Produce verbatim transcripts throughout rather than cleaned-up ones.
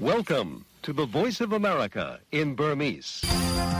Welcome to the Voice of America in Burmese. ။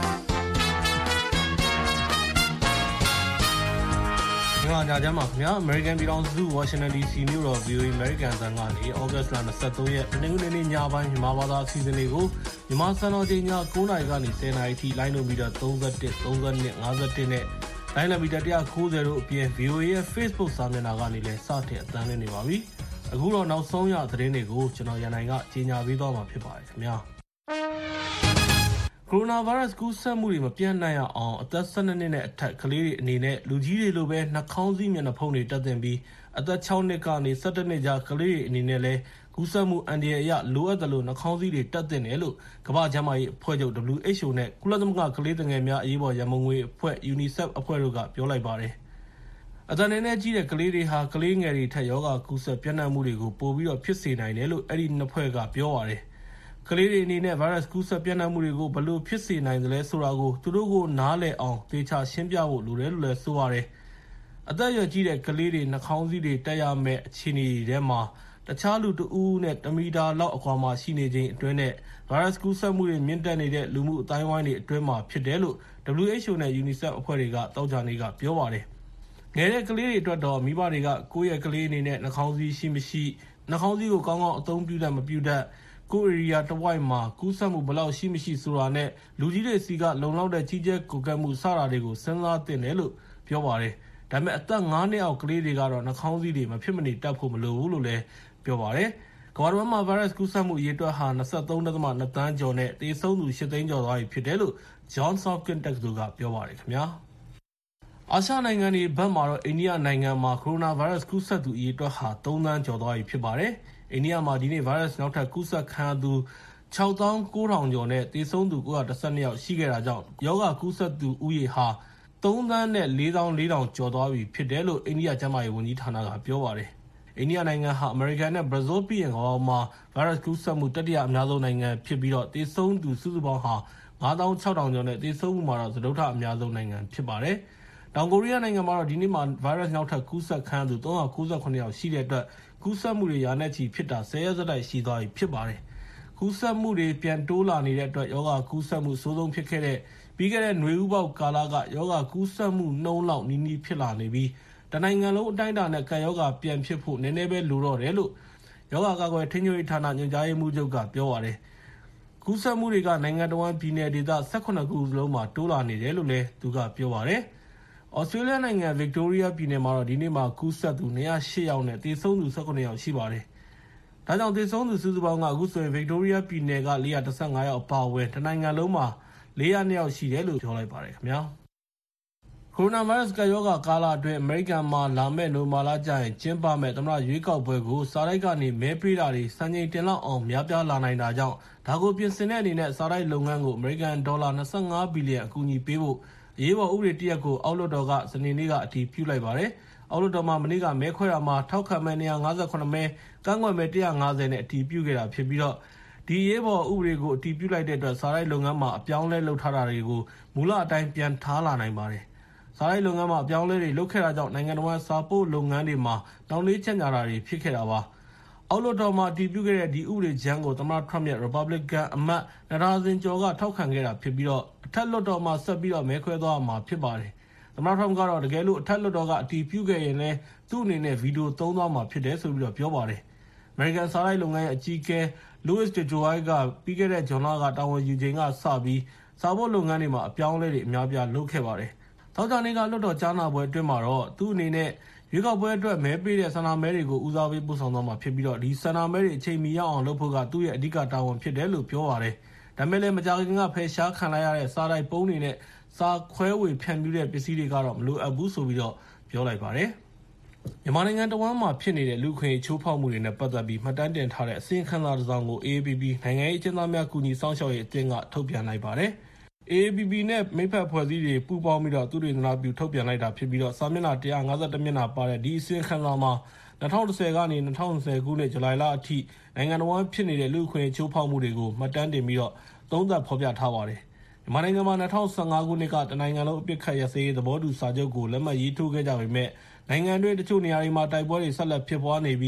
ဒီမှာကြာကြမှာခင်ဗျာ American ပြည်ထောင်စု Washington ဒီ စီ မြို့တော် ဗီ အို အေ American သံကနေ August လ ၂၃ ရက်တနင်္ဂနွေနေ့ညပိုင်းမြန်မာဘာသာအစီအစဉ်လေးကိုမြန်မာစံတော်ချိန်ည ၉ နာရီကနေ ၁၀ နာရီထိလိုင်းနိုမီတာ ၃၁, ၃၂, ၅၁ နဲ့လိုင်းနိုမီတာ ၁၉၀ တို့အပြင် ဗီ အို အေ ရဲ့ Facebook စာမျက်နှာကနေလည်းစတင်အသံလွှင့်နေပါပြီ။အခုတော့နောက်ဆုံးရသတင်းတွေကိုကျွန်တော်ရန်နိုင်ကကြီးညာပေးသွားမှာဖြစ်ပါတယ်ခင်ဗျာ။ကိုရိုနာဗိုင်းရပ်စ်ကူးစက်မှုတွေမပြန့်နှံ့ရအောင်အသက် ၁၂ နှစ်နဲ့အထက်ကလေးတွေအနေနဲ့လူကြီးတွေလိုပဲနှာခေါင်းစည်းမျက်နှာဖုံးတွေတပ်သင့်ပြီးအသက် ၆ နှစ်ကနေ ၁၁ နှစ်ကြားကလေးတွေအနေနဲ့လည်းကူးစက်မှုအန္တရာယ်အရလိုအပ်သလိုနှာခေါင်းစည်းတွေတပ်သင့်တယ်လို့ကမ္ဘာ့ကျန်းမာရေးအဖွဲ့ချုပ် W H O နဲ့ကုလသမဂ္ဂကလေးသူငယ်များအရေးပေါ်ရန်ပုံငွေအဖွဲ့ UNICEF အဖွဲ့တို့ကပြောလိုက်ပါတယ်။အသက်နည်းနည်းကြီးတဲ့ကလေးတွေဟာကလေးငယ်တွေထက်ရောဂါကူးစက်ပြန့်နှံ့မှုတွေကိုပိုပြီးတော့ဖြစ်စေနိုင်တယ်လို့အဲ့ဒီနှစ်ဖွဲ့ကပြောပါတယ်။ကလေးတွေအနေနဲ့ဗိုင်းရပ်စ်ကူးစက်ပြန့်နှံ့မှုတွေကိုဘယ်လိုဖြစ်စေနိုင်သလဲဆိုတာကိုသူတို့ကိုနားလည်အောင်သေချာရှင်းပြဖို့လိုတယ်လို့လည်းဆိုပါတယ်။အသက်အရွယ်ကြီးတဲ့ကလေးတွေနှာခေါင်းစည်းတွေတက်ရမယ့်အခြေအနေတွေမှာတခြားလူတဦးနဲ့တမီတာလောက်အကွာမှာရှိနေခြင်းအတွင်းနဲ့ဗိုင်းရပ်စ်ကူးစက်မှုတွေမြင့်တက်နေတဲ့လူမှုအတိုင်းအဝိုင်းတွေအတွင်းမှာဖြစ်တယ်လို့ W H O နဲ့ UNICEF အဖွဲ့တွေကတောက်ကြနေကပြောပါတယ်။ငယ်တဲ့ကလေးတွေအတွက်တော့မိဘတွေကကိုယ့်ရဲ့ကလေးအနေနဲ့နှာခေါင်းစည်းရှိမရှိနှာခေါင်းစည်းကိုကောင်းကောင်းအသုံးပြုတတ်မပြုတတ်ကိုယ့် area တစ်ဝိုက်မှာကူးစက်မှုဘယ်လောက်ရှိမရှိဆိုတာနဲ့လူကြီးတွေစီကလုံလောက်တဲ့ကြီးကျယ်ကိုကက်မှုစတာတွေကိုစဉ်းစားသင့်တယ်လို့ပြောပါတယ်။ဒါပေမဲ့အသက် ၅ နှစ်အောက်ကလေးတွေကတော့နှာခေါင်းစည်းတွေမဖြစ်မနေတပ်ဖို့မလိုဘူးလို့လည်းပြောပါတယ်။ကမ္ဘာ့မှာဗိုင်းရပ်စ်ကူးစက်မှုအရေအတွက်ဟာ ၂၃.၂ သန်းကျော်နဲ့သေဆုံးသူ ၈ သိန်းကျော်သွားပြီဖြစ်တယ်လို့ Johns Hopkins တက္ကသိုလ်ကပြောပါတယ်ခင်ဗျာ။အာရှနိုင်ငံတွေဘက်မှာတော့အိန္ဒိယနိုင်ငံမှာကိုရိုနာဗိုင်းရပ်စ်ကူးစက်သူအရေအတွက်ဟာ၃ သန်းကျော်သွားပြီဖြစ်ပါတယ်။အိန္ဒိယမှာဒီနေ့ဗိုင်းရပ်စ်နောက်ထပ်ကူးစက်ခံရသူ ၆သောင်းကိုးထောင် ကျော်နဲ့သေဆုံးသူ ၉၁၂ ယောက်ရှိခဲ့တာကြောင့်ရောဂါကူးစက်သူဦးရေဟာ၃ သန်းနဲ့ ၄ သောင်း ၄ ထောင်ကျော်သွားပြီဖြစ်တယ်လို့အိန္ဒိယကျန်းမာရေးဝန်ကြီးဌာနကပြောပါတယ်။အိန္ဒိယနိုင်ငံဟာအမေရိကန်နဲ့ဘရာဇီးပြီးရင်ကမ္ဘာမှာဗိုင်းရပ်စ်ကူးစက်မှုတတိယအများဆုံးနိုင်ငံဖြစ်ပြီးတော့သေဆုံးသူစုစုပေါင်းဟာ၅သောင်း ၆ ထောင်ကျော်နဲ့သေဆုံးမှုမှာတော့စတုတ္ထအများဆုံးနိုင်ငံဖြစ်ပါတယ်။တောင်ကိုရီးယားနိုင်ငံမှာတော့ဒီနေ့မှာဗိုင်းရပ်စ်နောက်ထပ်ကူးစက်ခံရသူ၃၉၇ ယောက်ရှိတဲ့အတွက်ကူးစက်မှုတွေရာနဲ့ချီဖြစ်တာ၁၀ ရက်ဆက်တိုက်ရှိသွားပြီဖြစ်ပါတယ်။ကူးစက်မှုတွေပြန်တိုးလာနေတဲ့အတွက်ရောဂါကူးစက်မှုအဆိုးဆုံးဖြစ်ခဲ့တဲ့ပြီးခဲ့တဲ့နွေဦးပေါက်ကာလကရောဂါကူးစက်မှုနှုန်းလောက်နီးနီးဖြစ်လာနေပြီးတနိုင်ငံလုံးအတိုင်းအတာနဲ့ကပ်ရောဂါပြန်ဖြစ်ဖို့နည်းနည်းပဲလိုတော့တယ်လို့ရောဂါကာကွယ်ထိန်းချုပ်ရေးဌာနညွှန်ကြားရေးမှူးချုပ်ကပြောပါတယ်။ကူးစက်မှုတွေကနိုင်ငံတော်ဝန်ပြည်နယ်ဒေသ၁၇ ခုလုံးမှာတိုးလာနေတယ်လို့လည်းသူကပြောပါတယ်။ဩစတြေးလျနိုင်ငံဗစ်တိုးရီးယားပြည်နယ်မှာတော့ဒီနေ့မှာကူးစက်သူ၂၀၈ ယောက်နဲ့သေဆုံးသူ၁၇ ယောက်ရှိပါတယ်။ဒါကြောင့်သေဆုံးသူစုစုပေါင်းကအခုဆိုရင်ဗစ်တိုးရီးယားပြည်နယ်က၄၁၅ ယောက်အပါအဝင်တနိုင်ငံလုံးမှာ၄၀၂ ယောက်ရှိတယ်လို့ပြောလိုက်ပါတယ်ခင်ဗျာ။ကိုရိုနာဗိုင်းရပ်စ်ကရောဂါကာလအတွင်းအမေရိကန်မှာလာမယ့်နိုမာလာကျရင်ကျင်းပမယ့်သမ္မတရွေးကောက်ပွဲကိုစာတိုက်ကနေမဲပေးတာတွေစံချိန်တင်လောက်အောင်များပြားလာနိုင်တာကြောင့်ဒါကိုပြင်ဆင်တဲ့အနေနဲ့စာတိုက်လုပ်ငန်းကိုအမေရိကန်ဒေါ်လာ၂၅ဘီလီယံအကူအညီပေးဖို့အရေးပေါ်ဥပဒေတရက်ကိုအောက်လွှတ်တော်ကစနေနေ့ကအတည်ပြုလိုက်ပါတယ်။အောက်လွှတ်တော်မှာမနေ့ကမဲခွဲတာမှာထောက်ခံမဲ၂၅၇မဲကန့်ကွက်မဲ၁၅၀နဲ့အတည်ပြုခဲ့တာဖြစ်ပြီးတော့ဒီအရေးပေါ်ဥပဒေကိုအတည်ပြုလိုက်တဲ့အတွက်စာတိုက်လုပ်ငန်းမှာအပြောင်းလဲလုပ်ထားတာတွေကိုမူလအတိုင်းပြန်ထားလာနိုင်ပါတယ်။စာတိုက်လုပ်ငန်းမှာအပြောင်းလဲတွေလုပ်ခဲ့တာကြောင့်နိုင်ငံတော်စာပို့လုပ်ငန်းတွေမှာတောင်းလေးချက်ညာတာတွေဖြစ်ခဲ့တာပါ။အောက်လွှတ်တော်မှာအတည်ပြုခဲ့တဲ့ဒီဥပဒေကြမ်းကိုသမ္မတထရမ့်ရဲ့ Republican အမတ်နှစ်ဒါဇင်ကျော်ကထောက်ခံခဲ့တာဖြစ်ပြီးတော့အထက်လွှတ်တော်မှာဆက်ပြီးတော့မဲခွဲသွားမှာဖြစ်ပါတယ်။သမ္မတထရမ့်ကတော့တကယ်လို့အထက်လွှတ်တော်ကအတည်ပြုခဲ့ရင်လည်းသူ့အနေနဲ့ဗီဒီယိုသုံးသွားမှာဖြစ်တယ်ဆိုပြီးတော့ပြောပါတယ်။ American စာတိုက်လုပ်ငန်းရဲ့အကြီးအကဲ Louis DeJoy ကပြီးခဲ့တဲ့ဇွန်လကတာဝန်ယူချိန်ကစပြီးစာပို့လုပ်ငန်းတွေမှာအပြောင်းအလဲတွေအများပြားလုပ်ခဲ့ပါတယ်။သောကြာနေ့ကလွှတ်တော်ကြားနာပွဲအတွင်းမှာတော့သူ့အနေနဲ့ရွေးကောက်ပွဲအတွက်မဲပေးတဲ့ဆန္ဒမဲတွေကိုဦးစားပေးပို့ဆောင်သွားမှာဖြစ်ပြီးတော့ဒီဆန္ဒမဲတွေအချိန်မီရောက်အောင်လုပ်ဖို့ကသူ့ရဲ့အဓိကတာဝန်ဖြစ်တယ်လို့ပြောပါတယ်။ဒါပေမဲ့လည်းမကြာခင်ကဖယ်ရှားခံလိုက်ရတဲ့စာတိုက်ပုံးတွေနဲ့စာခွဲဝေဖြန့်ဖြူးတဲ့ပစ္စည်းတွေကတော့မလိုအပ်ဘူးဆိုပြီးတော့ပြောလိုက်ပါတယ်။မြန်မာနိုင်ငံတဝန်းမှာဖြစ်နေတဲ့လူခွင့်ချိုးဖောက်မှုတွေနဲ့ပတ်သက်ပြီးမှတ်တမ်းတင်ထားတဲ့အစီရင်ခံစာတစ်စောင်ကို A A P P နိုင်ငံရေးအကျဉ်းသားများကူညီစောင့်ရှောက်ရေးအသင်းကထုတ်ပြန်လိုက်ပါတယ်။ A A P P နဲ့မိဖက်ဖွဲ့စည်းတွေပူးပေါင်းပြီးတော့သူတွေသနာပြုထုတ်ပြန်လိုက်တာဖြစ်ပြီးတော့စာမျက်နှာ၁၅၁မျက်နှာပါတဲ့ဒီအစီရင်ခံစာမှာ၂၀၁၀ကနေ၂၀၂၀ခုနှစ်ဇူလိုင်လအထိနိုင်ငံတော်ဝန်ဖြစ်နေတဲ့လူခွင့်ချိုးဖောက်မှုတွေကိုမှတ်တမ်းတင်ပြီးတော့သုံးသပ်ဖော်ပြထားပါတယ်။မြန်မာနိုင်ငံမှာ၂၀၁၅ခုနှစ်ကတနိုင်ငံလုံးအပစ်ခတ်ရပ်စဲရေးသဘောတူစာချုပ်ကိုလက်မှတ်ရေးထိုးခဲ့ကြပေမဲ့နိုင်ငံတွင်းတချို့နေရာတွေမှာတိုက်ပွဲတွေဆက်လက်ဖြစ်ပွားနေပြီး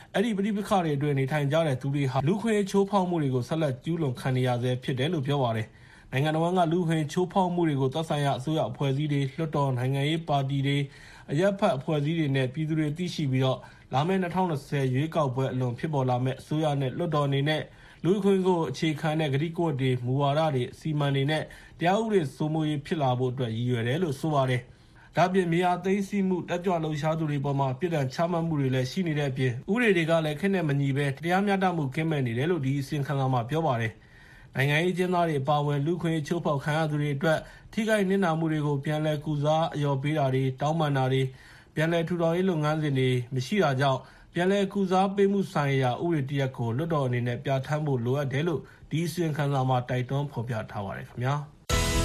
အဲ့ဒီပဋိပက္ခတွေအတွင်းနေထိုင်ကြတဲ့သူတွေဟာလူခွင့်ချိုးဖောက်မှုတွေကိုဆက်လက်ကျူးလွန်ခံနေရဆဲဖြစ်တယ်လို့ပြောပါတယ်။နိုင်ငံတော်ကလူခွင့်ချိုးဖောက်မှုတွေကိုသက်ဆိုင်ရာအစိုးရအဖွဲ့အစည်းတွေလွှတ်တော်နိုင်ငံရေးပါတီတွေအရက်ဖက်အဖွဲ့အစည်းတွေနဲ့ပြည်သူတွေသိရှိပြီးတော့လာမယ့်၂၀၂၀ရွေးကောက်ပွဲအလွန်ဖြစ်ပေါ်လာမယ့်အစိုးရနဲ့လွှတ်တော်အနေနဲ့လူခွင့်ကိုအခြေခံတဲ့ဂတိကဝတ်တွေမူဝါဒတွေအစီအမံတွေနဲ့တရားဥပဒေစိုးမိုးရေးဖြစ်လာဖို့အတွက်ရည်ရွယ်တယ်လို့ဆိုပါတယ်။ဒါ့အပြင်မြေယာသိမ်းဆည်းမှုတက်ကြွလှုပ်ရှားသူတွေပေါ်မှာပြည်ထောင်ချမှတ်မှုတွေလည်းရှိနေတဲ့အပြင်ဥပဒေတွေကလည်းခက်နဲ့မညီပဲတရားမျှတမှုကင်းမဲ့နေတယ်လို့ဒီအစီအခံစာမှာပြောပါတယ်။နိုင်ငံရေးကျင်းသားတွေအပါအဝင်လူခွင့်ချိုးဖောက်ခံရသူတွေအတွက်ထိခိုက်နစ်နာမှုတွေကိုပြန်လည်ကုစားအယော်ပေးတာတွေတောင်းပန်တာတွေပြန်လည်ထူထောင်ရေးလုပ်ငန်းစဉ်တွေမရှိတာကြောင့်ပြန်လည်ကုစားပေးမှုဆိုင်ရာဥပဒေတရက်ကိုလွှတ်တော်အနေနဲ့ပြဋ္ဌာန်းဖို့လိုအပ်တယ်လို့ဒီအစီအခံစာမှာတိုက်တွန်းဖော်ပြထားပါတယ်ခင်ဗျာ။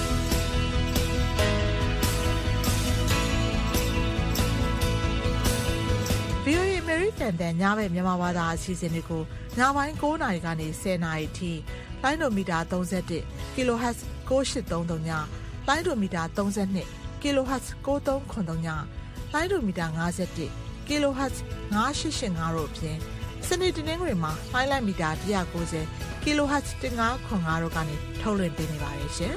ဗွီအိုအေ American တန်ညဘက်မြန်မာဘာသာအစီအစဉ်တွေကိုညပိုင်း၉နာရီကနေ၁၀နာရီထိလိုင်းဒိုမီတာ၃၁ kHz ၉၈၃၃ညလိုင်းဒိုမီတာ၃၂ kHz ၉၃၇၃ညလိုင်းဒိုမီတာ၅၁ kHz ၅၈၈၅တို့အပြင်စနေတနင်္ဂနွေမှာလိုင်းလိုက်မီတာ၁၉၀ kHz ၁၅ခွန်၅တို့ကနေထုတ်လွှင့်ပေးနေပါတယ်ရှင်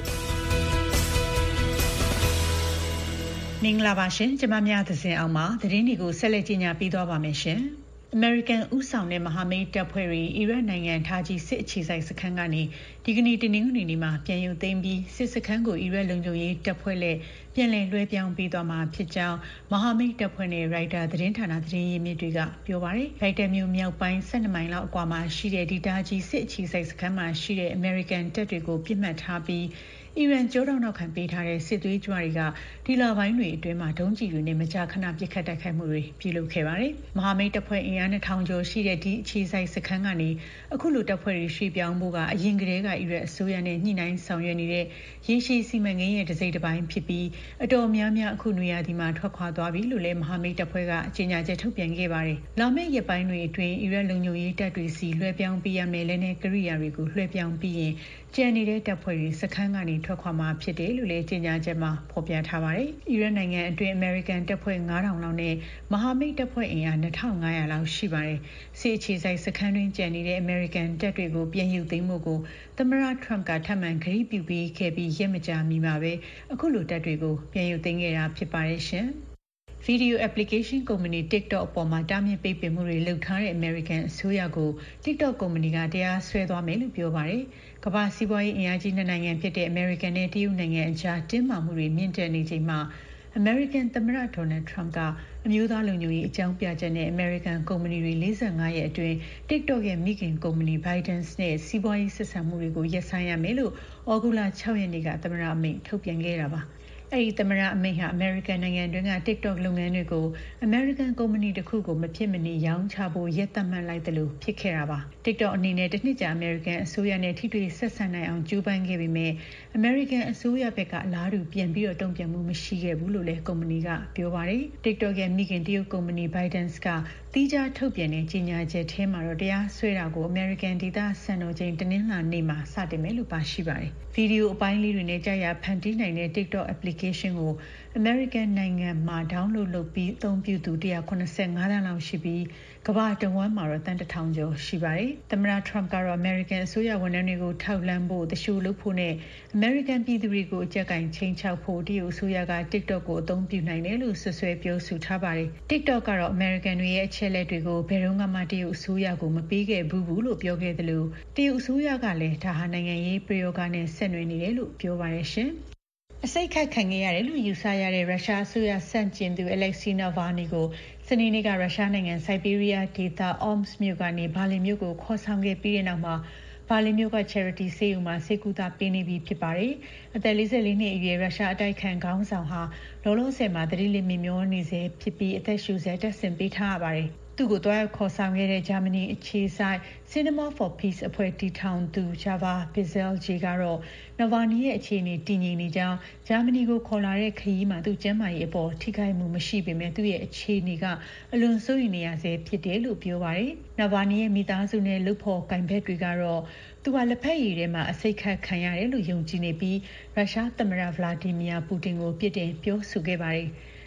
မင်္ဂလာပါရှင်ကျွန်မများသစဉ်အောင်ပါသတင်းတွေကိုဆက်လက်ကြီးညာပြီးသွားပါမယ်ရှင်American ဥဆောင်တဲ့မဟာမိတ်တပ်ဖွဲ့တွေအီရတ်နိုင်ငံထားကြီးစစ်အခြေစိုက်စခန်းကနေဒီကနေ့တနင်္ဂနွေနေ့မှာပြန်ရုပ်သိမ်းပြီးစစ်စခန်းကိုအီရတ်လုံခြုံရေးတပ်ဖွဲ့လက်ပြန်လည်လွှဲပြောင်းပေးသွားမှာဖြစ်ကြောင်းမဟာမိတ်တပ်ဖွဲ့နဲ့ရိုက်တာသတင်းဌာနသတင်းရင်းမြစ်တွေကပြောပါတယ်။ရိုက်တာမျိုးမြောက်ပိုင်း၁၂မိုင်လောက်အကွာမှာရှိတဲ့ဒီထားကြီးစစ်အခြေစိုက်စခန်းမှာရှိတဲ့ American တပ်တွေကိုပြစ်မှတ်ထားပြီးအီရန်ကြောတောက်နောက်ခံပေးထားတဲ့စစ်သွေးကြွတွေကဒီလပိုင်းတွေအတွင်းမှာဒုံးကျည်တွေနဲ့မကြာခဏပစ်ခတ်တိုက်ခိုက်မှုတွေပြုလုပ်ခဲ့ပါတယ်။မဟာမိတ်တပ်ဖွဲ့အင်အား၂ထောင်ကျော်ရှိတဲ့ဒီအခြေစိုက်စခန်းကနေအခုလိုတပ်ဖွဲ့တွေရွှေ့ပြောင်းဖို့ကအရင်ကတည်းကအီရတ်အစိုးရနဲ့ညှိနှိုင်းဆောင်ရွက်နေတဲ့ရေရှည်စီမံကိန်းရဲ့တစ်စိတ်တစ်ပိုင်းဖြစ်ပြီးအတော်များများအခုနွေရာသီမှာထွက်ခွာသွားပြီလို့လည်းမဟာမိတ်တပ်ဖွဲ့ကကြေညာချက်ထုတ်ပြန်ခဲ့ပါတယ်။လာမယ့်ရက်ပိုင်းတွေအတွင်းအီရတ်လုံခြုံရေးတပ်တွေစီလွှဲပြောင်းပေးရမယ့်လက်နက်ကိရိယာတွေကိုလွှဲပြောင်းပြီးရင်ကျန်နေတဲ့တပ်ဖွဲ့တွေစခန်းကနေထွက်ခွာမှာဖြစ်တယ်လို့လည်းကြေညာချက်မှာဖော်ပြထားပါတယ်။အီရတ်နိုင်ငံအတွင်း American တပ်ဖွဲ့၅ထောင်လောက်နဲ့မဟာမိတ်တပ်ဖွဲ့အင်အား၂ထောင်၅ရာလောက်ရှိပါတယ်။စစ်အခြေစိုက်စခန်းတွင်ကျန်နေတဲ့ American တပ်တွေကိုပြန်ရုပ်သိမ်းမှုကိုသမ္မတ Trump ကထပ်မံဂရုပြုပေးခဲ့ပြီးရက်မကြာမီမှာပဲအခုလိုတပ်တွေကိုပြန်ရုပ်သိမ်းခဲ့တာဖြစ်ပါတယ်ရှင်။ Video application company TikTok အပေါ်မှာတားမြစ်ပိတ်ပင်မှုတွေလုပ်ထားတဲ့ American အစိုးရကို TikTok ကုမ္ပဏီကတရားစွဲသွားမယ်လို့ပြောပါတယ်။ကမ္ဘာစီးပွားရေးအင်အားကြီးနှစ်နိုင်ငံဖြစ်တဲ့ American နဲ့တရုတ်နိုင်ငံအကြားတင်းမာမှုတွေမြင့်တက်နေချိန်မှာ American သမ္မတ Donald Trump ကအမျိုးသားလုံခြုံရေးအကြောင်းပြချက်နဲ့ American ကုမ္ပဏီတွေ၄၅ရက်အတွင်း TikTok ရဲ့မိခင်ကုမ္ပဏီ ByteDance နဲ့စီးပွားရေးဆက်ဆံမှုတွေကိုရပ်ဆိုင်းရမယ်လို့ဩဂုတ်လ၆ရက်နေ့ကသမ္မတအမိန့်ထုတ်ပြန်ခဲ့တာပါ။အဲဒီသမ္မတအမိန့်ဟာ American နိုင်ငံတွင်းက TikTok လုပ်ငန်းတွေကို American ကုမ္ပဏီတစ်ခုကိုမဖြစ်မနေရောင်းချဖို့ရက်သတ်မှတ်လိုက်တယ်လို့ဖြစ်ခဲ့တာပါ။ TikTok အနေနဲ့တစ်နှစ်ကြာ American အစိုးရနဲ့ထိတွေ့ဆက်ဆံနိုင်အောင်ကြိုးပမ်းခဲ့ပေမဲ့ American အစိုးရဘက်ကအလားတူပြန်ပြီးတော့တုံ့ပြန်မှုမရှိခဲ့ဘူးလို့လည်းကုမ္ပဏီကပြောပါတယ်။ TikTok ရဲ့မိခင်တရုတ်ကုမ္ပဏီ ByteDance ကသီးခြားထုတ်ပြန်တဲ့ကြေညာချက်ထဲမှာတော့တရားစွဲတာကို American ဒေသစံတော်ချိန်တနင်္လာနေ့မှာစတင်မယ်လို့ပါရှိပါတယ်။ဗီဒီယိုအပိုင်းလေးတွေနဲ့ကြာရဖန်တီးနိုင်တဲ့ TikTok application ကို American နိုင်ငံမှာ download လုပ်ပြီးအသုံးပြုသူ၁၇၅သန်းလောက်ရှိပြီးကမ္ဘာတဝန်းမှာတော့တန်းတစ်ထောင်ကျော်ရှိပါတယ်။သမ္မတ Trump ကတော့ American အစိုးရဝန်ထမ်းတွေကိုထောက်လှမ်းဖို့တရှို့လုပ်ဖို့နဲ့ American ပြည်သူတွေကိုအကြက်ကင်ချိန်ချောက်ဖို့တရုတ်အစိုးရက TikTok ကိုအသုံးပြုနိုင်တယ်လို့ဆွဆွဲပြောဆိုထားပါတယ်။ TikTok ကတော့ American တွေရဲ့အချက်လက်တွေကိုဘယ်တော့မှတရုတ်အစိုးရကိုမပေးခဲ့ဘူးဘူးလို့ပြောခဲ့တယ်လို့တရုတ်အစိုးရကလည်းဒါဟာနိုင်ငံရေးပယောဂနဲ့ဆက်နွယ်နေတယ်လို့ပြောပါတယ်ရှင်။အစိတ်ခတ်ခံခဲ့ရတယ်လို့ယူဆရတဲ့ရုရှားအစိုးရဆန့်ကျင်သူ Alexei Navalny ကိုစနေနေ့ကရုရှားနိုင်ငံစိုက်ဘေးရီးယားဒေသ Omsk မြို့ကနေဘာလင်မြို့ကိုခေါ်ဆောင်ခဲ့ပြီးတဲ့နောက်မှာဘာလင်မြို့က Charity ဆေးရုံမှာဆေးကုသပေးနေပြီဖြစ်ပါတယ်။အသက်၄၄နှစ်အရွယ်ရုရှားအတိုက်ခံခေါင်းဆောင်ဟာလောလောဆယ်မှာသတိလစ်မေ့မျောနေစေဖြစ်ပြီးအသက်ရှူစက်တပ်ဆင်ပေးထားရပါတယ်။သူ့ကိုတွားရောက်ခေါ်ဆောင်ခဲ့တဲ့ဂျာမနီအခြေစိုက် Cinema for Peace အဖွဲ့တည်ထောင်သူ Java Pizalgei ကတော့ Navalny ရဲ့အခြေအနေတည်ငြိမ်နေကြောင်းဂျာမနီကိုခေါ်လာတဲ့ခရီးမှာသူ့ကျန်းမာရေးအပေါ်ထိခိုက်မှုမရှိပေမဲ့သူ့ရဲ့အခြေအနေကအလွန်စိုးရိမ်နေရဆဲဖြစ်တယ်လို့ပြောပါတယ်။ Navalny ရဲ့မိသားစုနဲ့လုပ်ဖော်ကိုင်ဘက်တွေကတော့သူကလက်ဖက်ရည်ထဲမှာအစိတ်ခတ်ခံရတယ်လို့ယုံကြည်နေပြီးရုရှားသမ္မတ Vladimir Putin ကိုပြစ်တင်ပြောဆိုခဲ့ပါတယ်။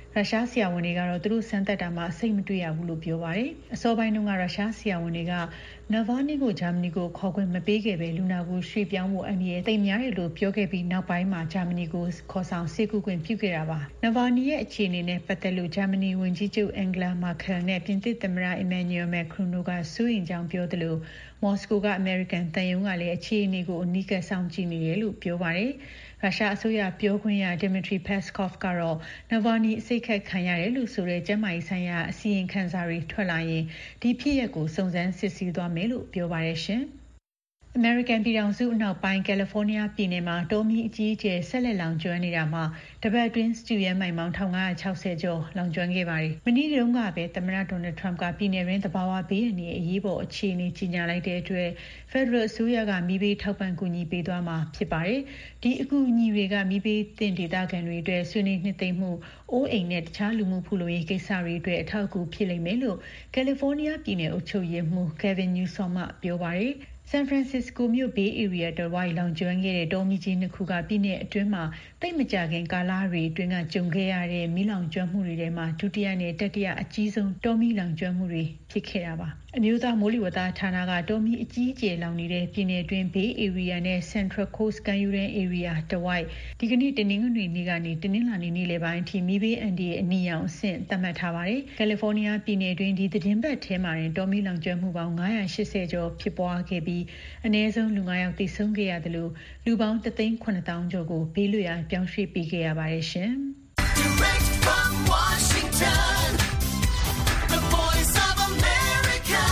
ရုရှားဆရာဝန်တွေကတော့သူတို့စမ်းသပ်တာမှာစိတ်မတွေ့ရဘူးလို့ပြောပါတယ်အစောပိုင်းတုန်းကရုရှားဆရာဝန်တွေကနာဗာနီကိုဂျာမနီကိုခေါ်ခွင့်မပေးခဲ့ပဲလူနာကိုရွှေ့ပြောင်းဖို့အန္တရာယ်သိပ်များတယ်လို့ပြောခဲ့ပြီးနောက်ပိုင်းမှာဂျာမနီကိုခေါ်ဆောင်ဆေးကုခွင့်ပြုခဲ့တာပါနာဗာနီရဲ့အခြေအနေနဲ့ပတ်သက်လို့ဂျာမနီဝန်ကြီးချုပ်အန်ဂလာမာကယ်နဲ့ပြင်သစ်သမ္မတအီမန်နျူယ်မက်ခရွန်တို့ကစိုးရိမ်ကြောင်းပြောသလိုမော်စကိုကအမေရိကန်တန်ယုံကလည်းအခြေအနေကိုအနီးကပ်စောင့်ကြည့်နေတယ်လို့ပြောပါတယ်ရုရှားအစိုးရပြောခွင့်ရဒီမီထရီပက်စကော့ဖ်ကတော့နာဗာနီအစိတ်ခတ်ခံရတယ်လို့ဆိုတဲ့ကျန်းမာရေးဆိုင်ရာအစီရင်ခံစာတွေထွက်လာရင်ဒီဖြစ်ရပ်ကိုစုံစမ်းစစ်ဆေးသွားမယ်လို့ပြောပါတယ်ရှင်အမေရိကန်ပြည်ထောင်စုအနောက်ပိုင်းကယ်လီဖိုးနီးယားပြည်နယ်မှာတောမီအကြီးအကျယ်ဆက်လက်လောင်ကျွမ်းနေတာမှာတပတ်အတွင်းစတူရဲမိုင်ပေါင်းone thousand five hundred sixtyကျော်လောင်ကျွမ်းခဲ့ပါတယ်။မနေ့တုန်းကပဲသမ္မတဒေါ်နယ်ထရမ့်ကပြည်နယ်ရင်းသဘာဝဘေးအန္တရာယ်အရေးပေါ်အခြေအနေကြီးညာလိုက်တဲ့အတွက်ဖက်ဒရယ်အစိုးရကမီးဘေးထောက်ပံ့ကူညီပေးသွားမှာဖြစ်ပါတယ်။ဒီအကူအညီတွေကမီးဘေးသင့်ဒေသခံတွေအတွက်ဆွေးနွေးနှစ်သိမ့်မှုအိုးအိမ်နဲ့တခြားလူမှုဖူလုံရေးကိစ္စတွေအတွက်အထောက်အကူဖြစ်လိမ့်မယ်လို့ကယ်လီဖိုးနီးယားပြည်နယ်အုပ်ချုပ်ရေးမှူးကယ်ဗင်နျူဆော့မှပြောပါတယ်။ဆန်ဖရန်စစ္စကိုမြို့ဘေးဧရိယာတဝိုက်လောင်ကျွမ်းခဲ့တဲ့တောမီးကြီးနှစ်ခုကပြည်နယ်အတွင်းမှာတိတ်မကြခင်ကာလတွေအတွင်းကကြုံခဲ့ရတဲ့မီးလောင်ကျွမ်းမှုတွေထဲမှာဒုတိယနဲ့တတိယအကြီးဆုံးတောမီးလောင်ကျွမ်းမှုတွေဖြစ်ခဲ့တာပါအမျိုးသားမိုးလေဝသဌာနကတောမီးအကြီးအကျယ်လောင်နေတဲ့ပြည်နယ်အတွင်းဘေးဧရိယာနဲ့ Central Coast ကမ်းရိုးတန်းဧရိယာတဝိုက်ဒီကနေ့တနင်္ဂနွေနေ့ကနေတနင်္လာနေ့နေ့လယ်ပိုင်းအထိမီးဘေးအန္တရာယ်အနီရောင်အဆင့်သတ်မှတ်ထားပါတယ်ကယ်လီဖိုးနီးယားပြည်နယ်အတွင်းဒီသတင်းပတ်ထဲမှာတောမီးလောင်ကျွမ်းမှုပေါင်းfive hundred eightyကျော်ဖြစ်ပွားခဲ့ပြီးအနည်းဆုံးလူnineယောက်သေဆုံးခဲ့ရတယ်လို့လူပေါင်းoneသိန်းseven thousandကျော်ကိုဘေးလွတ်ရာပြောင်းရွှေ့ပေးခဲ့ရပါတယ်ရှင်။ Direct from Washington, the voice of America,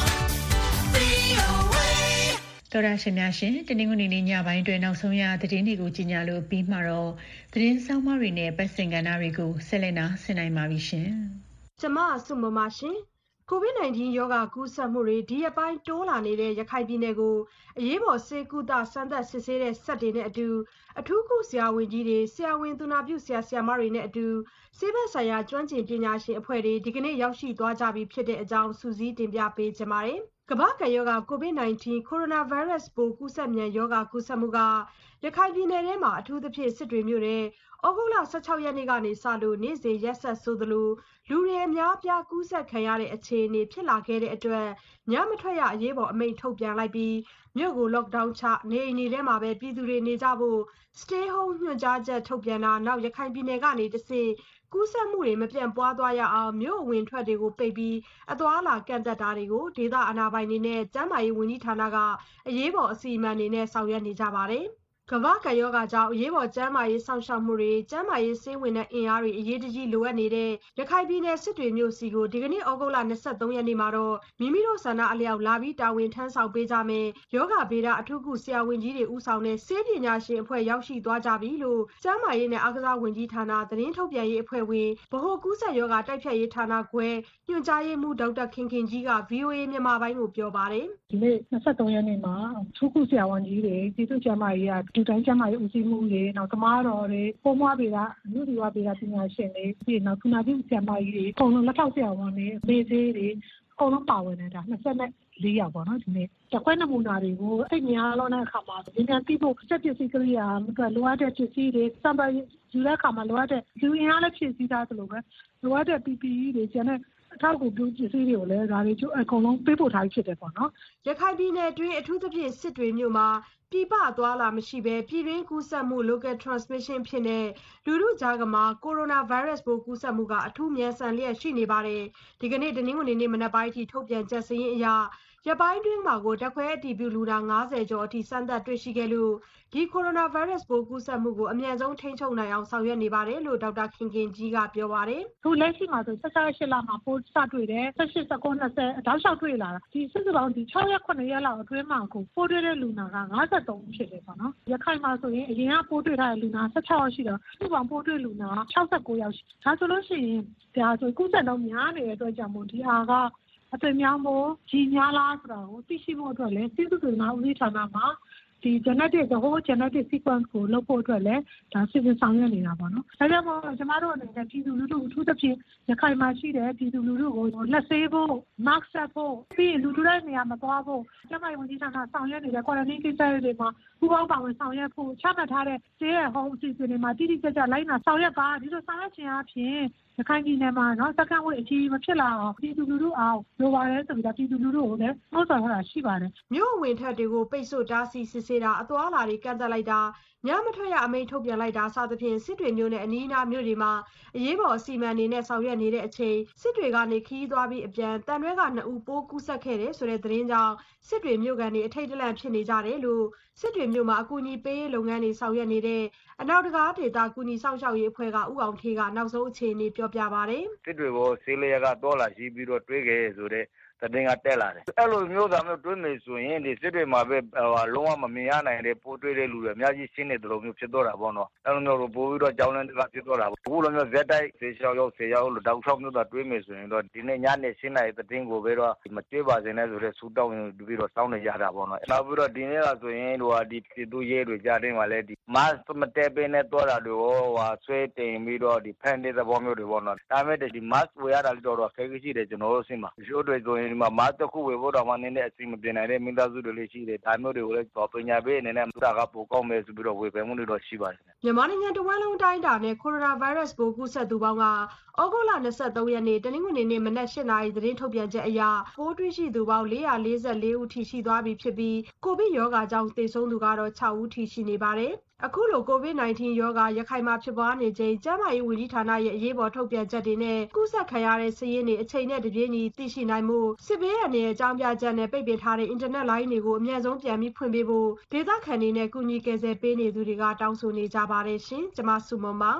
V O A တော်ရရှိများရှင်တနင်္ဂနွေနေ့ညပိုင်းတွင်နောက်ဆုံးရသတင်းတွေကိုကြီးညာလို့ပြီးမှတော့သတင်းဆောင်မတွေနဲ့ပတ်စင်ကဏ္ဍတွေကိုဆက်လက်နာဆင်နိုင်ပါပြီရှင်။ကျမဆုမမရှင်ကိုဗစ်nineteen ရောဂါကူးစက်မှုတွေဒီအပိုင်းတိုးလာနေတဲ့ရခိုင်ပြည်နယ်ကိုအရေးပေါ်ဆေးကုသစမ်းသပ်စစ်ဆေးတဲ့စက်တွေနဲ့အတူအထူးကုဆရာဝန်ကြီးတွေဆရာဝန်သူနာပြုဆရာဆရာမတွေနဲ့အတူဆေးဘက်ဆိုင်ရာကျွမ်းကျင်ပညာရှင်အဖွဲ့တွေဒီကနေ့ရောက်ရှိသွားကြပြီဖြစ်တဲ့အကြောင်းစူးစီးတင်ပြပေးကြပါမယ်။ကမ္ဘာ့ကပ်ရောဂါကိုဗစ်nineteen ကိုရိုနာဗိုင်းရပ်စ်ပိုးကူးစက်မြန်ရောဂါကူးစက်မှုကရခိုင်ပြည်နယ်ထဲမှာအထူးသဖြင့်စစ်တွေမြို့နယ်ဩဂုတ်လsixteenရက်နေ့ကနေစလို့နေ့စဉ်ရက်ဆက်ဆိုသလိုလူတွေအများပြားကူးစက်ခံရတဲ့အခြေအနေဖြစ်လာခဲ့တဲ့အတွက်ညမထွက်ရအရေးပေါ်အမိန့်ထုတ်ပြန်လိုက်ပြီးမြို့ကို lockdown ချနေအိမ်တွေထဲမှာပဲပြည်သူတွေနေကြဖို့ stay home ညွှန်ကြားချက်ထုတ်ပြန်တာနောက်ရခိုင်ပြည်နယ်ကနေတဆင့်ကူးစက်မှုတွေမပြန့်ပွားသွားရအောင်မြို့အဝင်ထွက်တွေကိုပိတ်ပြီးအသွားအလာကန့်သတ်တာတွေကိုဒေသအာဏာပိုင်တွေနဲ့ကျန်းမာရေးဝန်ကြီးဌာနကအရေးပေါ်အစီအမံတွေနဲ့ဆောင်ရွက်နေကြပါတယ်။ကမ္ဘာ့ကပ်ရောဂါကြောင့်အရေးပေါ်ကျန်းမာရေးစောင့်ရှောက်မှုတွေကျန်းမာရေးဆေးဝန်ထမ်းအင်အားတွေအရေးတကြီးလိုအပ်နေတဲ့ရခိုင်ပြည်နယ်စစ်တွေမြို့စီကိုဒီကနေ့ဩဂုတ်လtwenty-threeရက်နေ့မှာတော့မိမိတို့ဆန္ဒအလျောက်လာပြီးတာဝန်ထမ်းဆောင်ပေးကြမယ်ယောဂဗေဒအထူးကုဆရာဝန်ကြီးတွေဦးဆောင်တဲ့ဆေးပညာရှင်အဖွဲ့ရောက်ရှိသွားကြပြီလို့ကျန်းမာရေးနဲ့အားကစားဝန်ကြီးဌာနသတင်းထုတ်ပြန်ရေးအဖွဲ့ဝင်ဗဟိုကူးစက်ရောဂါတိုက်ဖျက်ရေးဌာနခွဲညွှန်ကြားရေးမှူးဒေါက်တာခင်ခင်ကြီးက V O A မြန်မာပိုင်းကိုပြောပါတယ်ဒီနေ့twenty-threeရက်နေ့မှာအထူးကုဆရာဝန်ကြီးတွေပြည်သူ့ကျန်းမာရေးကဒုတိုင်းကျန်းမာရေးဦးစီးမှုတွေနောက်သမားတော်တွေပိုးမွှားဗေဒလူ့ဒီဝဗေဒပညာရှင်တွေပြီးနောက်ခုနကဆရာမကြီးတွေအကုန်လုံးလက်ထောက်ဆရာဝန်တွေမေးသေးတွေအကုန်လုံးပါဝင်နေတာtwenty-fourယောက်ပေါ့နော်ဒီနေ့တကွဲနမူနာတွေကိုအဲ့များလုံးတဲ့အခါမှာဒီနေ့ပြီးဖို့စက်ပစ္စည်းကရိယာလိုအပ်တဲ့ပစ္စည်းတွေစံပါယူတဲ့အခါမှာလိုအပ်တဲ့လူအင်အားလည်းဖြည့်ဆည်းထားသလိုပဲလိုအပ်တဲ့ P P E တွေကျန်တဲ့အထောက်အကူပြုပစ္စည်းတွေကိုလည်းဒါတွေကျအကုန်လုံးပေးပို့ထားဖြစ်တယ်ပေါ့နော်ရခိုင်ပြည်နယ်တွင်းအထူးသဖြင့်စစ်တွေမြို့မှာပြည်ပသွားလာမရှိဘဲပြည်တွင်းကူးစက်မှု local transmission ဖြစ်နေလူလူကြားကမှာကိုရိုနာဗိုင်းရပ်စ်ပိုးကူးစက်မှုကအထူးမြန်ဆန်လျက်ရှိနေပါတယ်ဒီကနေ့တနင်္ဂနွေနေ့မနက်ပိုင်းအထိထုတ်ပြန်ချက်စရင်းအရရပိုင်းတွင်းမှာကိုတက်ခွဲအတည်ပြုလူနာfiftyကျော်အထိစမ်းသပ်တွေ့ရှိခဲ့လို့ဒီကိုရိုနာဗိုင်းရပ်စ်ပိုးကူးစက်မှုကိုအမြန်ဆုံးထိန်းချုပ်နိုင်အောင်ဆောင်ရွက်နေပါတယ်လို့ဒေါက်တာခင်ခင်ကြီးကပြောပါတယ်သူလက်ရှိမှာဆိုeighteenလမှာပိုးစတွေ့တယ်eighteen nineteen twentyတောက်လျှောက်တွေ့လာတာဒီစစ်စပေါင်းဒီsixရက်sevenရက်လောက်အတွင်းမှာကိုပိုးတွေ့တဲ့လူနာကfifty-threeဖြစ်တယ်ပေါ့နော်ရခိုင်မှာဆိုရင်အရင်ကပိုးတွေ့ထားတဲ့လူနာsixteenယောက်ရှိတော့သူ့ပေါင်းပိုးတွေ့လူနာsixty-nineယောက်ရှိဒါဆိုလို့ရှိရင်ဒါဆိုကူးစက်တော့များနေတဲ့အတွက်ကြောင့်မို့ဒီဟာကအသွင်မြောင်းဖို့ကြီးများလားဆိုတာကိုသိရှိဖို့အတွက်လည်းပြည်သူ့ကျန်းမာရေးဌာနမှာတဒီ genetic the whole genetic sequence ကိုလုပ်ဖို့အတွက်လည်းဒါစစ်စစ်ဆောင်ရွက်နေတာပေါ့နော်ဒါကြောင့်မို့ကျမတို့အနေနဲ့ပြည်သူလူထုအထူးသဖြင့်ရခိုင်မှာရှိတဲ့ပြည်သူလူထုကိုလက်ဆေးဖို့ mask ဆက်ဖို့ပြီးရင်လူထုတဲ့နေရာမှာသွားဖို့ကျမတို့ဝန်ကြီးဌာနဆောင်ရွက်နေတဲ့ quarantine ကိစ္စတွေမှာပူးပေါင်းပါဝင်ဆောင်ရွက်ဖို့ချမှတ်ထားတဲ့ stay at home အစီအစဉ်တွေမှာတိတိကျကျလိုက်နာဆောင်ရွက်ပါဒီလိုဆောင်ရွက်ခြင်းအပြင်ရခိုင်ပြည်နယ်မှာနော်စက္ကန့်ဝေးအကြီးမဖြစ်လာအောင်ပြည်သူလူထုအောင်လိုပါတယ်ဆိုပြီးတော့ပြည်သူလူထုကိုလည်းနှိုးဆော်ထားတာရှိပါတယ်မြို့ဝင်ထက်တွေကိုပိတ်ဆို့တားဆီးစစ်ဆေးတာအသွားအလာတွေကန့်သတ်လိုက်တာညမထွက်ရအမိန့်ထုတ်ပြန်လိုက်တာစသဖြင့်စစ်တွေမျိုးနဲ့အနီးအနားမြို့တွေမှာအရေးပေါ်အစီအမံနေနဲ့ဆောင်ရွက်နေတဲ့အချိန်စစ်တွေကနေခီးသွားပြီးအပြန်တန်တွဲကနှစ်ဦးပိုးကူးစက်ခဲ့တယ်ဆိုတဲ့သတင်းကြောင့်စစ်တွေမြို့ကန်တွေအထိတ်တလန့်ဖြစ်နေကြတယ်လို့စစ်တွေမြို့မှာအကူအညီပေးရေးလုပ်ငန်းတွေဆောင်ရွက်နေတဲ့အနောက်တကာဒေသကူညီဆောင်ရှောက်ရေးအဖွဲ့ကဦးအောင်ထေးကနောက်ဆုံးအခြေအနေပြောပြပါတယ်စစ်တွေကိုဆေးလျက်ကတော့လာရှိပြီးတော့တွေးခဲ့ဆိုတဲ့တည်ငါတက်လာတယ်အဲ့လိုမျိုးသားမျိုးတွေးနေဆိုရင်ဒီစစ်တွေမှာပဲလုံးဝမမြင်ရနိုင်တဲ့ပိုးတွေးတဲ့လူတွေအများကြီးရှင်းနေတယ်လို့မျိုးဖြစ်တော့တာပေါ့နော်အဲ့လိုမျိုးပိုးပြီးတော့ကြောင်းလန်းတကဖြစ်တော့တာပေါ့အခုလိုမျိုးဇက်တိုက်ဆေးချောက်ရောက်ဆေးရောက်လို့တောက်ချောက်မျိုးသားတွေးနေဆိုရင်တော့ဒီနေ့ညနေရှင်းနိုင်တဲ့တင်းကိုပဲတော့မတွေးပါစေနဲ့ဆိုတဲ့စူတောင်းပြီးတော့စောင်းနေကြတာပေါ့နော်နောက်ပြီးတော့ဒီနေ့ကဆိုရင်ဟိုဒီပြည်သူရဲတွေကြားတင်းမှာလည်းဒီ mask မတဲပေးနဲ့တော့တာတွေဟိုဆွဲတင်ပြီးတော့ဒီဖန်တဲ့သဘောမျိုးတွေပေါ့နော်ဒါပေမဲ့ဒီ mask ဝယ်ရတာတော့တော့ခဲခဲရှိတယ်ကျွန်တော်တို့စင်မှာရိုးတွေဆိုရင်ဒီမှာ mask တစ်ခုဝယ်ဖို့တော့မှနည်းနည်းအစီအမပြေနိုင်တဲ့မိသားစုတွေလည်းရှိတယ်ဒါမျိုးတွေကိုလည်းပညာပေးအနေနဲ့တာကပိုကောင်းမယ်ဆိုပြီးတော့ဝေဖန်မှုတွေတော့ရှိပါတယ်မြန်မာနိုင်ငံတဝန်းလုံးတိုင်းတာနဲ့ကိုရိုနာဗိုင်းရပ်စ်ပိုးကူးစက်သူပေါင်းကဩဂုတ်လ၂၃ရက်နေ့တနင်္ဂနွေနေ့မနက်၈နာရီသတင်းထုတ်ပြန်ချက်အရပိုးတွေ့ရှိသူပေါင်း၄၄၄ဦးထိရှိသွားပြီဖြစ်ပြီးကိုဗစ်ရောဂါကြောင့်သေဆုံးသူကတော့၆ဦးထိရှိနေပါတယ်အခုလိုကိုဗစ်၁၉ ရောဂါရခိုင်မှာဖြစ်ပွားနေချိန်ကျန်းမာရေးဝန်ကြီးဌာနရဲ့အရေးပေါ်ထုတ်ပြန်ချက်တွေနဲ့ကူးစက်ခံရတဲ့စာရင်းတွေအချိန်နဲ့တပြေးညီသိရှိနိုင်မှုစစ်ဘေးရန်ရဲ့အကြောင်းပြချက်နဲ့ပိတ်ပင်ထားတဲ့အင်တာနက်လိုင်းတွေကိုအများဆုံးပြန်ပြီးဖွင့်ပေးဖို့ဒေသခံတွေနဲ့ကုညီကယ်ဆယ်ပေးနေသူတွေကတောင်းဆိုနေကြပါတယ်ရှင်။ကျွန်မစုမွန်ပါ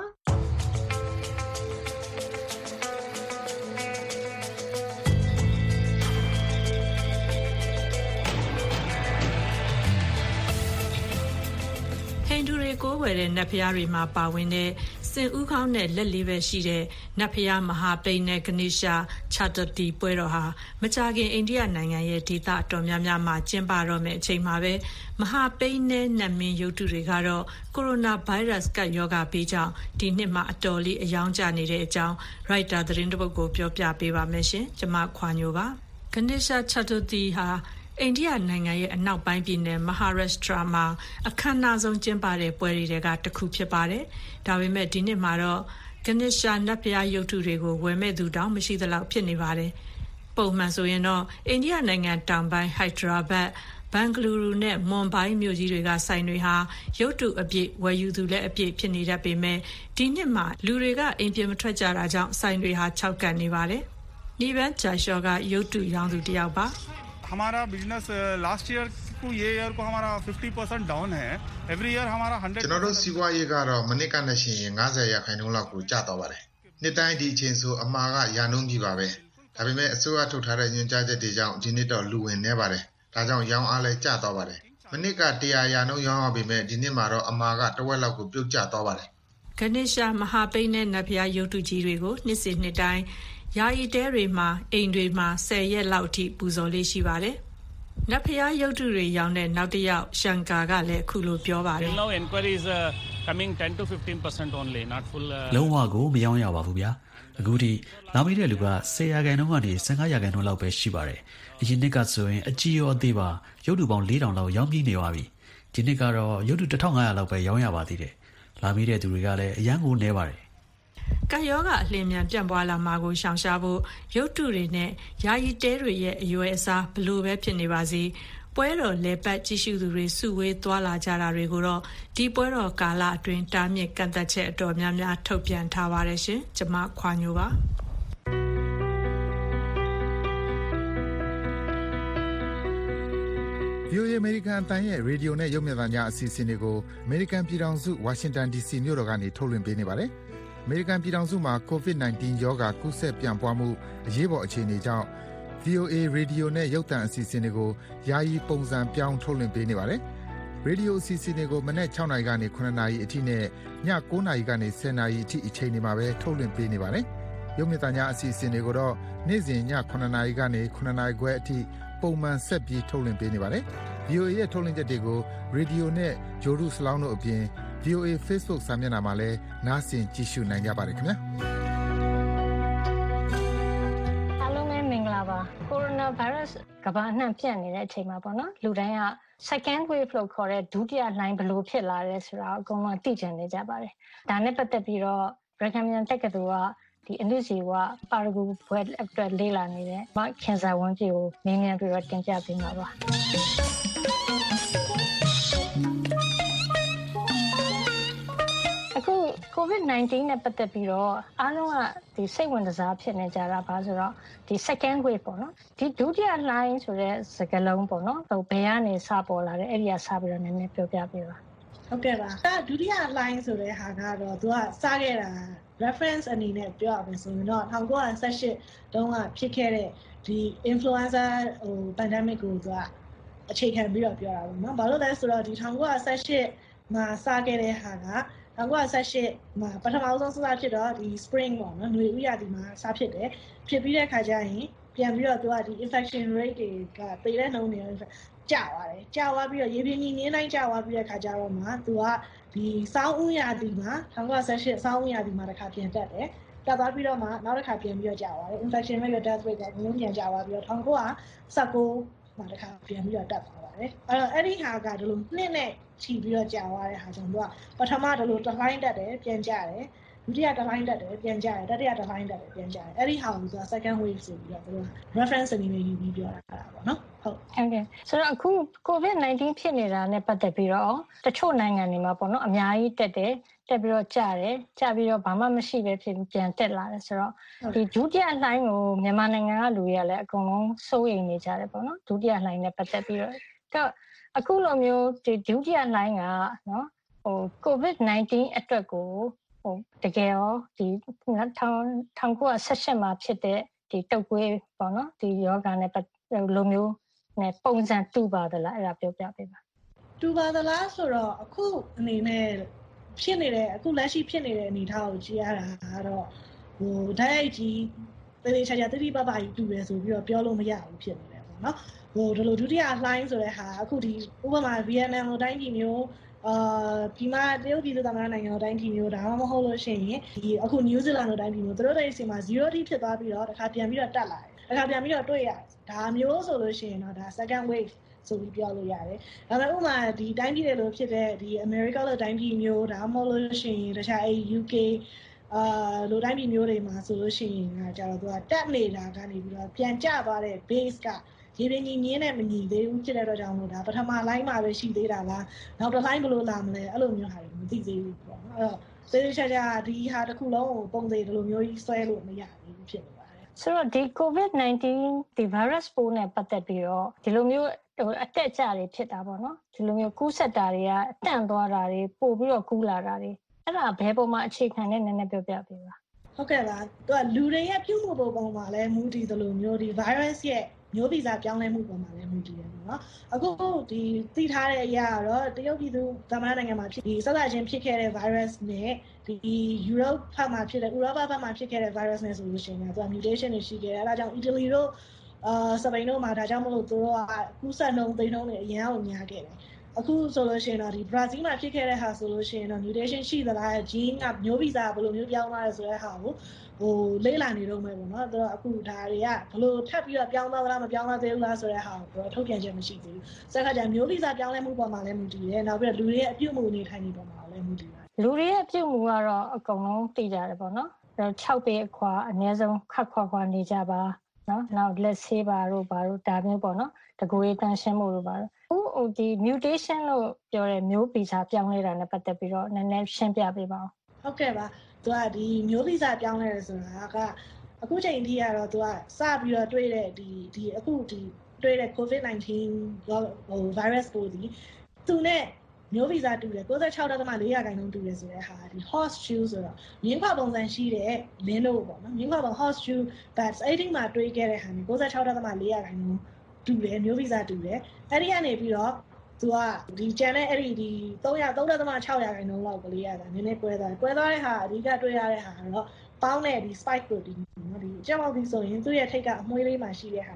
ကိုးဝယ်တဲ့နတ်ဖျားတွေမှာပါဝင်တဲ့စင်ဦးခေါင်းနဲ့လက်လေးပဲရှိတဲ့နတ်ဖျားမဟာပိန်နဲ့ဂနိရှာချာတတီပွဲတော်ဟာမကြာခင်အိန္ဒိယနိုင်ငံရဲ့ဒေသအတော်များများမှာကျင်းပတော့မယ့်အချိန်မှာပဲမဟာပိန်နဲ့နတ်မင်းရုပ်တုတွေကတော့ကိုရိုနာဗိုင်းရပ်စ်ကပ်ရောဂါဘေးကြောင့်ဒီနှစ်မှာအတော်လေးအယောင်ကျနေတဲ့အကြောင်းရိုက်တာသတင်းတစ်ပုဒ်ကိုပြောပြပေးပါမယ်ရှင်ကျွန်မခွာညိုပါဂနိရှာချာတတီဟာအိန္ဒိယနိုင်ငံရဲ့အနောက်ပိုင်းပြည်နယ်မဟာရပ်ရှ်ထရာမှာအခမ်းအနားဆုံးကျင်းပတဲ့ပွဲတွေကတစ်ခုဖြစ်ပါတယ်။ဒါပေမဲ့ဒီနှစ်မှာတော့ဂနိရှာနတ်ဘုရားရုပ်ထုတွေကိုဝယ်မဲ့သူတောင်မရှိသလောက်ဖြစ်နေပါတယ်။ပုံမှန်ဆိုရင်တော့အိန္ဒိယနိုင်ငံတောင်ပိုင်းဟိုက်ဒရာဘတ်ဘန်ဂလူရူနဲ့မွန်ဘိုင်းမြို့ကြီးတွေကဆိုင်တွေဟာရုပ်တုအပြည့်ဝယ်ယူသူလည်းအပြည့်ဖြစ်နေတတ်ပေမဲ့ဒီနှစ်မှာလူတွေကအိမ်ပြင်မထွက်ကြတာကြောင့်ဆိုင်တွေဟာခြောက်ကန်နေပါတယ်။နိဗ္ဗာန်ဂျာရှော့ကရုပ်တုရောင်းသူတစ်ယောက်ပါ हमारा business last year को ये year को हमारा fifty percent down है every year हमारा hundred ကျွန်တော်တို့စီးပွားရေးကတော့မနစ်ကနဲ့ရှင်ရင်၅၀ရာခိုင်နှုန်းလောက်ကိုကျသွားပါတယ်နှစ်တိုင်းဒီအချိန်ဆိုအမှားကရာနှုန်းကြီးပါပဲဒါပေမဲ့အစိုးရထုတ်ထားတဲ့ညွှန်ကြားချက်တွေကြောင့်ဒီနှစ်တော့လူဝင်နေပါတယ်ဒါကြောင့်ရောင်းအားလည်းကျသွားပါတယ်မနစ်က၁၀၀ရာနှုန်းရောင်းရပေမဲ့ဒီနှစ်မှာတော့အမှားကတဝက်လောက်ကိုပြုတ်ကျသွားပါတယ်ဂနိရှာမဟာပိန်နဲ့နတ်ဘုရားရုပ်တုကြီးတွေကိုနှစ်စဉ်နှစ်တိုင်းယာယီတဲတွေမှာအိမ်တွေမှာဆယ်ရက်လောက်ထိပူဇော်လေးရှိပါတယ်။နတ်ဖျားရုပ်တုတွေရောင်းတဲ့နောက်တစ်ယောက်ရှန်ကာကလည်းအခုလိုပြောပါတယ်။ Now inquiries are coming ten to fifteen percent only not full လုံးဝကိုမရောင်းရပါဘူးဗျာ။အခုထိလာမိတဲ့လူက၁၀ရာခိုင်နှုန်းကနေ၁၅ရာခိုင်နှုန်းလောက်ပဲရှိပါတယ်။အရင်နှစ်ကဆိုရင်အကြီးရောအသေးပါရုပ်တုပေါင်း၄ထောင်လောက်ရောင်းပြီးနေပါပြီ။ဒီနှစ်ကတော့ရုပ်တု၁၅၀၀လောက်ပဲရောင်းရပါသေးတယ်။လာမိတဲ့သူတွေကလည်းအရန်ကိုနေပါတယ်ကယောဂအလင်းမြန်ပြန့်ပွားလာမှာကိုရှောင်ရှားဖို့ရုပ်တုတွေနဲ့ယာယီတဲတွေရဲ့အရွယ်အစားဘလို့ပဲဖြစ်နေပါစေပွဲတော်လေပတ်ကြည့်ရှုသူတွေစုဝေးသွားလာကြတာတွေကိုတော့ဒီပွဲတော်ကာလအတွင်းတားမြစ်ကန့်သက်ချက်အတော်များများထုတ်ပြန်ထားပါတယ်ရှင်ကျွန်မခွာညိုပါဗီအိုအေ American အသံရဲ့ရေဒီယိုနဲ့ရုပ်မြင်သံကြားအစီအစဉ်တွေကို American ပြည်ထောင်စု Washington ဒီ စီ မြို့တော်ကနေထုတ်လွှင့်ပေးနေပါတယ်။ American ပြည်ထောင်စုမှာ ကိုဗစ်၁၉ ရောဂါကူးစက်ပြန့်ပွားမှုအရေးပေါ်အခြေအနေကြောင့် ဗီအိုအေ ရေဒီယိုနဲ့ရုပ်သံအစီအစဉ်တွေကိုယာယီပုံစံပြောင်းထုတ်လွှင့်ပေးနေပါတယ်။ ရေဒီယိုအစီအစဉ်တွေကိုမနက်၆နာရီကနေ၇နာရီအထိနဲ့ည၉နာရီကနေ၁၀နာရီအထိအချိန်တွေမှာပဲထုတ်လွှင့်ပေးနေပါတယ်။ရုပ်မြင်သံကြားအစီအစဉ်တွေကိုတော့နေ့စဉ်ည၇နာရီကနေ၇နာရီခွဲအထိပုံမှန်ဆက်ပြီးထုတ်လွှင့်ပေးနေပါတယ်။ဗွီအိုအေ ရဲ့ထုတ်လွှင့်ချက်တွေကို Radio နဲ့ Joru Slound တို့အပြင် ဗွီအိုအေ Facebook စာမျက်နှာမှာလည်းနားဆင်ကြည့်ရှုနိုင်ကြပါတယ်ခင်ဗျာအားလုံးပဲမင်္ဂလာပါကိုရိုနာဗိုင်းရပ်စ်ကမ္ဘာအနှံ့ပြန့်နေတဲ့အချိန်မှာပေါ့နော်လူတိုင်းက second wave လို့ခေါ်တဲ့ဒုတိယလှိုင်းဘယ်လိုဖြစ်လာလဲဆိုတာအကုန်လုံးသိချင်နေကြပါတယ်ဒါနဲ့ပတ်သက်ပြီးတော့ recommend တက်ကတူကဒီအနုစီဝပါရဂူဘွဲအတွက်လေးလာနေတဲ့မခင်စာဝန်းကြီးကိုမြင်မြန်ပြီးတော့တင်ပြပေးမှာပါအခု COVID nineteen နဲ့ပတ်သက်ပြီးတော့အားလုံးကဒီစိတ်ဝင်စားဖြစ်နေကြတာပါဆိုတော့ဒီ second wave ပေါ့နော်ဒီဒုတိယလှိုင်းဆိုတဲ့စကားလုံးပေါ့နော်ဟိုဘယ်ကနေစပေါ်လာတဲ့အဲ့ဒီကစပြီးတော့နည်းနည်းပြောပြပေးပါဟုတ်ကဲ့ပါဒါဒုတိယလှိုင်းဆိုတဲ့ဟာကတော့သူကစခဲ့တာreference အနေနဲ့ပြောရမယ်ဆိုရင်တော့nineteen eighty-eightတုန်းကဖြစ်ခဲ့တဲ့ဒီ influenza ဟို pandemic ကိုသူကအခြေခံပြီးတော့ပြောတာပေါ့နော်ဘာလို့လဲဆိုတော့ဒီnineteen eighty-eightမှာစခဲ့တဲ့ဟာကnineteen eighty-eightမှာပထမဆုံးစဖြစ်တော့ဒီ spring ပေါ့နော်ຫນွေဥရာသီမှာစဖြစ်တယ်ဖြစ်ပြီးတဲ့ခါကျရင်ပြန်ပြီးတော့သူကဒီ infection rate တွေကသေတဲ့နှုန်းတွေကျသွားတယ်ကျသွားပြီးတော့ရေပြင်ကြီးနင်းတိုင်းကျသွားပြီးတဲ့ခါကျတော့မှသူကဒီဆောင်းဥရာသီမှာnineteen eighty-eightဆောင်းဥရာသီမှာတစ်ခါပြန်တက်တယ်တက်သွားပြီးတော့မှနောက်တစ်ခါပြန်ပြီးတော့ကျသွားတယ် infection rate နဲ့ death rate ကဘုံပြန်ကျသွားပြီးတော့nineteen nineteenမှာတစ်ခါပြန်ပြီးတော့တက်သွားပါတယ်အဲ့တော့အဲ့ဒီဟာကဒီလိုနှစ်နဲ့ချီပြီးတော့ကျသွားတဲ့ဟာကြောင့်သူကပထမဒီလိုတစ်လိုင်းတက်တယ်ပြန်ကျတယ်ဒုတိယတစ်လိုင်းတက်တယ်ပြန်ကျတယ်တတိယတစ်လိုင်းတက်တယ်ပြန်ကျတယ်အဲ့ဒီဟာကိုသူက second wave ဆိုပြီးတော့သူက reference အနေနဲ့ယူပြီးပြောတာပေါ့နော်ဟုတ်ဟုတ်ကဲ့ဆိုတော့အခု COVID nineteen ဖြစ်နေတာနဲ့ပတ်သက်ပြီးတော့တချို့နိုင်ငံတွေမှာပေါ့နော်အများကြီးတက်တယ်တက်ပြီးတော့ကျတယ်ကျပြီးတော့ဘာမှမရှိပဲဖြစ်ပြန်တက်လာတယ်ဆိုတော့ဒီဒုတိယလှိုင်းကိုမြန်မာနိုင်ငံကလူတွေကလည်းအကုန်လုံးစိုးရိမ်နေကြတယ်ပေါ့နော်ဒုတိယလှိုင်းနဲ့ပတ်သက်ပြီးတော့အခုလိုမျိုးဒီဒုတိယလှိုင်းကနော်ဟို COVID nineteen အတွက်ကိုဟိုတကယ်ရောဒီnineteen eighty-eightမှာဖြစ်တဲ့ဒီတုပ်ကွေးပေါ့နော်ဒီယောဂနဲ့လိုမျိုးနဲ့ပုံစံတူပါသလားအဲ့ဒါပြောပြပေးပါတူပါသလားဆိုတော့အခုအနေနဲ့ဖြစ်နေတဲ့အခုလက်ရှိဖြစ်နေတဲ့အနေအထားကိုကြည့်ရတာကတော့ဟိုဓာတ်ရိုက်ကြီးတေးသေးချာချာတိတိပပကြီးတူတယ်ဆိုပြီးတော့ပြောလို့မရဘူးဖြစ်နေတယ်ပေါ့နော်ဟိုဒီလိုဒုတိယလှိုင်းဆိုတဲ့ဟာအခုဒီဥပမာဗီယက်နမ်လိုတိုင်းပြည်မျိုးအာဒီမှာတရုတ်ပြည်သူသမ္မတနိုင်ငံလိုတိုင်းပြည်မျိုးဒါမှမဟုတ်လို့ရှိရင်ဒီအခုနယူးဇီလန်လိုတိုင်းပြည်မျိုးတို့တွေအစီအမှာ zero ထိဖြစ်သွားပြီးတော့တစ်ခါပြန်ပြီးတော့တက်လာတယ်တစ်ခါပြန်ပြီးတော့တွေ့ရတယ်ဒါမျိုးဆိုလို့ရှိရင်တော့ဒါ second wave ဆိုပြီးပြောလို့ရတယ်ဒါပေမဲ့ဥပမာဒီတိုင်းပြည်တွေလိုဖြစ်တဲ့ဒီ America လိုတိုင်းပြည်မျိုးဒါမှမဟုတ်လို့ရှိရင်တခြားအဲ U K အာလိုတိုင်းပြည်မျိုးတွေမှာဆိုလို့ရှိရင်ကကြတော့သူကတက်နေတာကနေပြီးတော့ပြန်ကျသွားတဲ့ base ကရေပြင်ကြီးမြင်းနဲ့မညီသေးဘူးဖြစ်တဲ့အတွက်ကြောင့်လို့ဒါပထမ line မှာပဲရှိသေးတာလားနောက်တစ် line ဘယ်လိုလာမလဲအဲ့လိုမျိုးဟာတွေမသိသေးဘူးပေါ့နော်အဲ့တော့သေသေးချာချာဒီဟာတစ်ခုလုံးကိုပုံသေးဒီလိုမျိုးကြီးဆွဲလို့မရဘူးဖြစ်နေပါတယ်ဆိုတော့ဒီ COVID nineteen ဒီ virus ပိုးနဲ့ပတ်သက်ပြီးတော့ဒီလိုမျိုးဟိုအတက်အကျတွေဖြစ်တာပေါ့နော်ဒီလိုမျိုးကူးစက်တာတွေကအတန့်သွားတာတွေပို့ပြီးတော့ကူးလာတာတွေအဲ့ဒါဘယ်ပုံမှာအခြေခံနဲ့နည်းနည်းပြောပြပေးပါဟုတ်ကဲ့ပါသူကလူတွေရဲ့ပြုမှုပုံမှာလည်းမူတည်သလိုမျိုးဒီ virus ရဲ့မျိုးဗီဇပြောင်းလဲမှုပုံမှာလည်းမူတည်တယ်ပေါ့နော်အခုဒီသိထားတဲ့အရာကတော့တရုတ်ပြည်သူသမ္မတနိုင်ငံမှာဖြစ်ဒီဆက်လက်ချင်းဖြစ်ခဲ့တဲ့ virus နဲ့ဒီ Europe ဘက်မှာဖြစ်တဲ့ Europa ဘက်မှာဖြစ်ခဲ့တဲ့ virus နဲ့ဆိုလို့ရှိရင်သူက mutation တွေရှိခဲ့တယ်အဲဒါကြောင့် Italy တို့အာစပိန်တို့မှာဒါကြောင့်မလို့သူတို့ကကူးစက်နှုန်းသိနှုန်းတွေအများအောင်များခဲ့တယ်အခုဆိုလို့ရှိရင်တော့ဒီ Brazil မှာဖြစ်ခဲ့တဲ့ဟာဆိုလို့ရှိရင်တော့ mutation ရှိသလား gene ကမျိုးဗီဇဘယ်လိုမျိုးပြောင်းသွားလဲဆိုတဲ့ဟာကိုဟိုလေးလာနေတော့မယ်ပေါ့နော်သူတို့အခုဒါတွေကဘယ်လိုထပ်ပြီးတော့ပြောင်းသွားသလားမပြောင်းသွားသေးဘူးလားဆိုတဲ့ဟာကိုတော့ထုတ်ပြန်ချက်မရှိသေးဘူးစခါကျမျိုးဗီဇပြောင်းလဲမှုပေါ်မှာလည်းမူတည်တယ်နောက်ပြီးတော့လူတွေရဲ့အပြုအမူနေထိုင်နေပေါ်မှာလည်းမူတည်ပါတယ်လူတွေရဲ့အပြုအမူကတော့အကုန်လုံးသိကြတယ်ပေါ့နော်၆ပေအခွာအနည်းဆုံးခက်ခွာခွာနေကြပါနော်နောက်လက်ဆေးပါတို့ဘာတို့ဒါမျိုးပေါ့နော်တကူရေးတန်းရှင်းမှုတို့ပါတော့ဟိုဒီ mutation လို့ပြောတဲ့မျိုးဗီဇပြောင်းလဲတာနဲ့ပတ်သက်ပြီးတော့နည်းနည်းရှင်းပြပေးပါဦးဟုတ်ကဲ့ပါသူကဒီမျိုးဗီဇပြောင်းလဲတယ်ဆိုတာကအခုချိန်ထိကတော့သူကစပြီးတော့တွေ့တဲ့ဒီဒီအခုဒီတွေ့တဲ့ COVID nineteen ဟို virus ပိုးဒီသူနဲ့မျိုးဗီဇတူတယ်၉၆.၄ ရာခိုင်နှုန်းတူတယ်ဆိုတဲ့ဟာဒီ horseshoe ဆိုတော့မြင်းခွာပုံစံရှိတဲ့လင်းတို့ပေါ့နော်မြင်းခွာပုံ horseshoe bats အဲ့ဒီမှာတွေ့ခဲ့တဲ့ဟာမျိုး၉၆.၄ ရာခိုင်နှုန်းတူတယ်မျိုးဗီဇတူတယ်အဲ့ဒီကနေပြီးတော့သူကဒီကျန်တဲ့အဲ့ဒီဒီ၃၀၃.၆ ရာခိုင်နှုန်းလောက်ကလေးရတာနည်းနည်းကွဲသွားတယ်ကွဲသွားတဲ့ဟာအဓိကတွေ့ရတဲ့ဟာကတော့ပေါင်းတဲ့ဒီ spike protein နော်ဒီကြောက်အောင်ဒီဆိုရင်သူ့ရဲ့ထိတ်ကအမွှေးလေးမှာရှိတဲ့ဟာနဲ့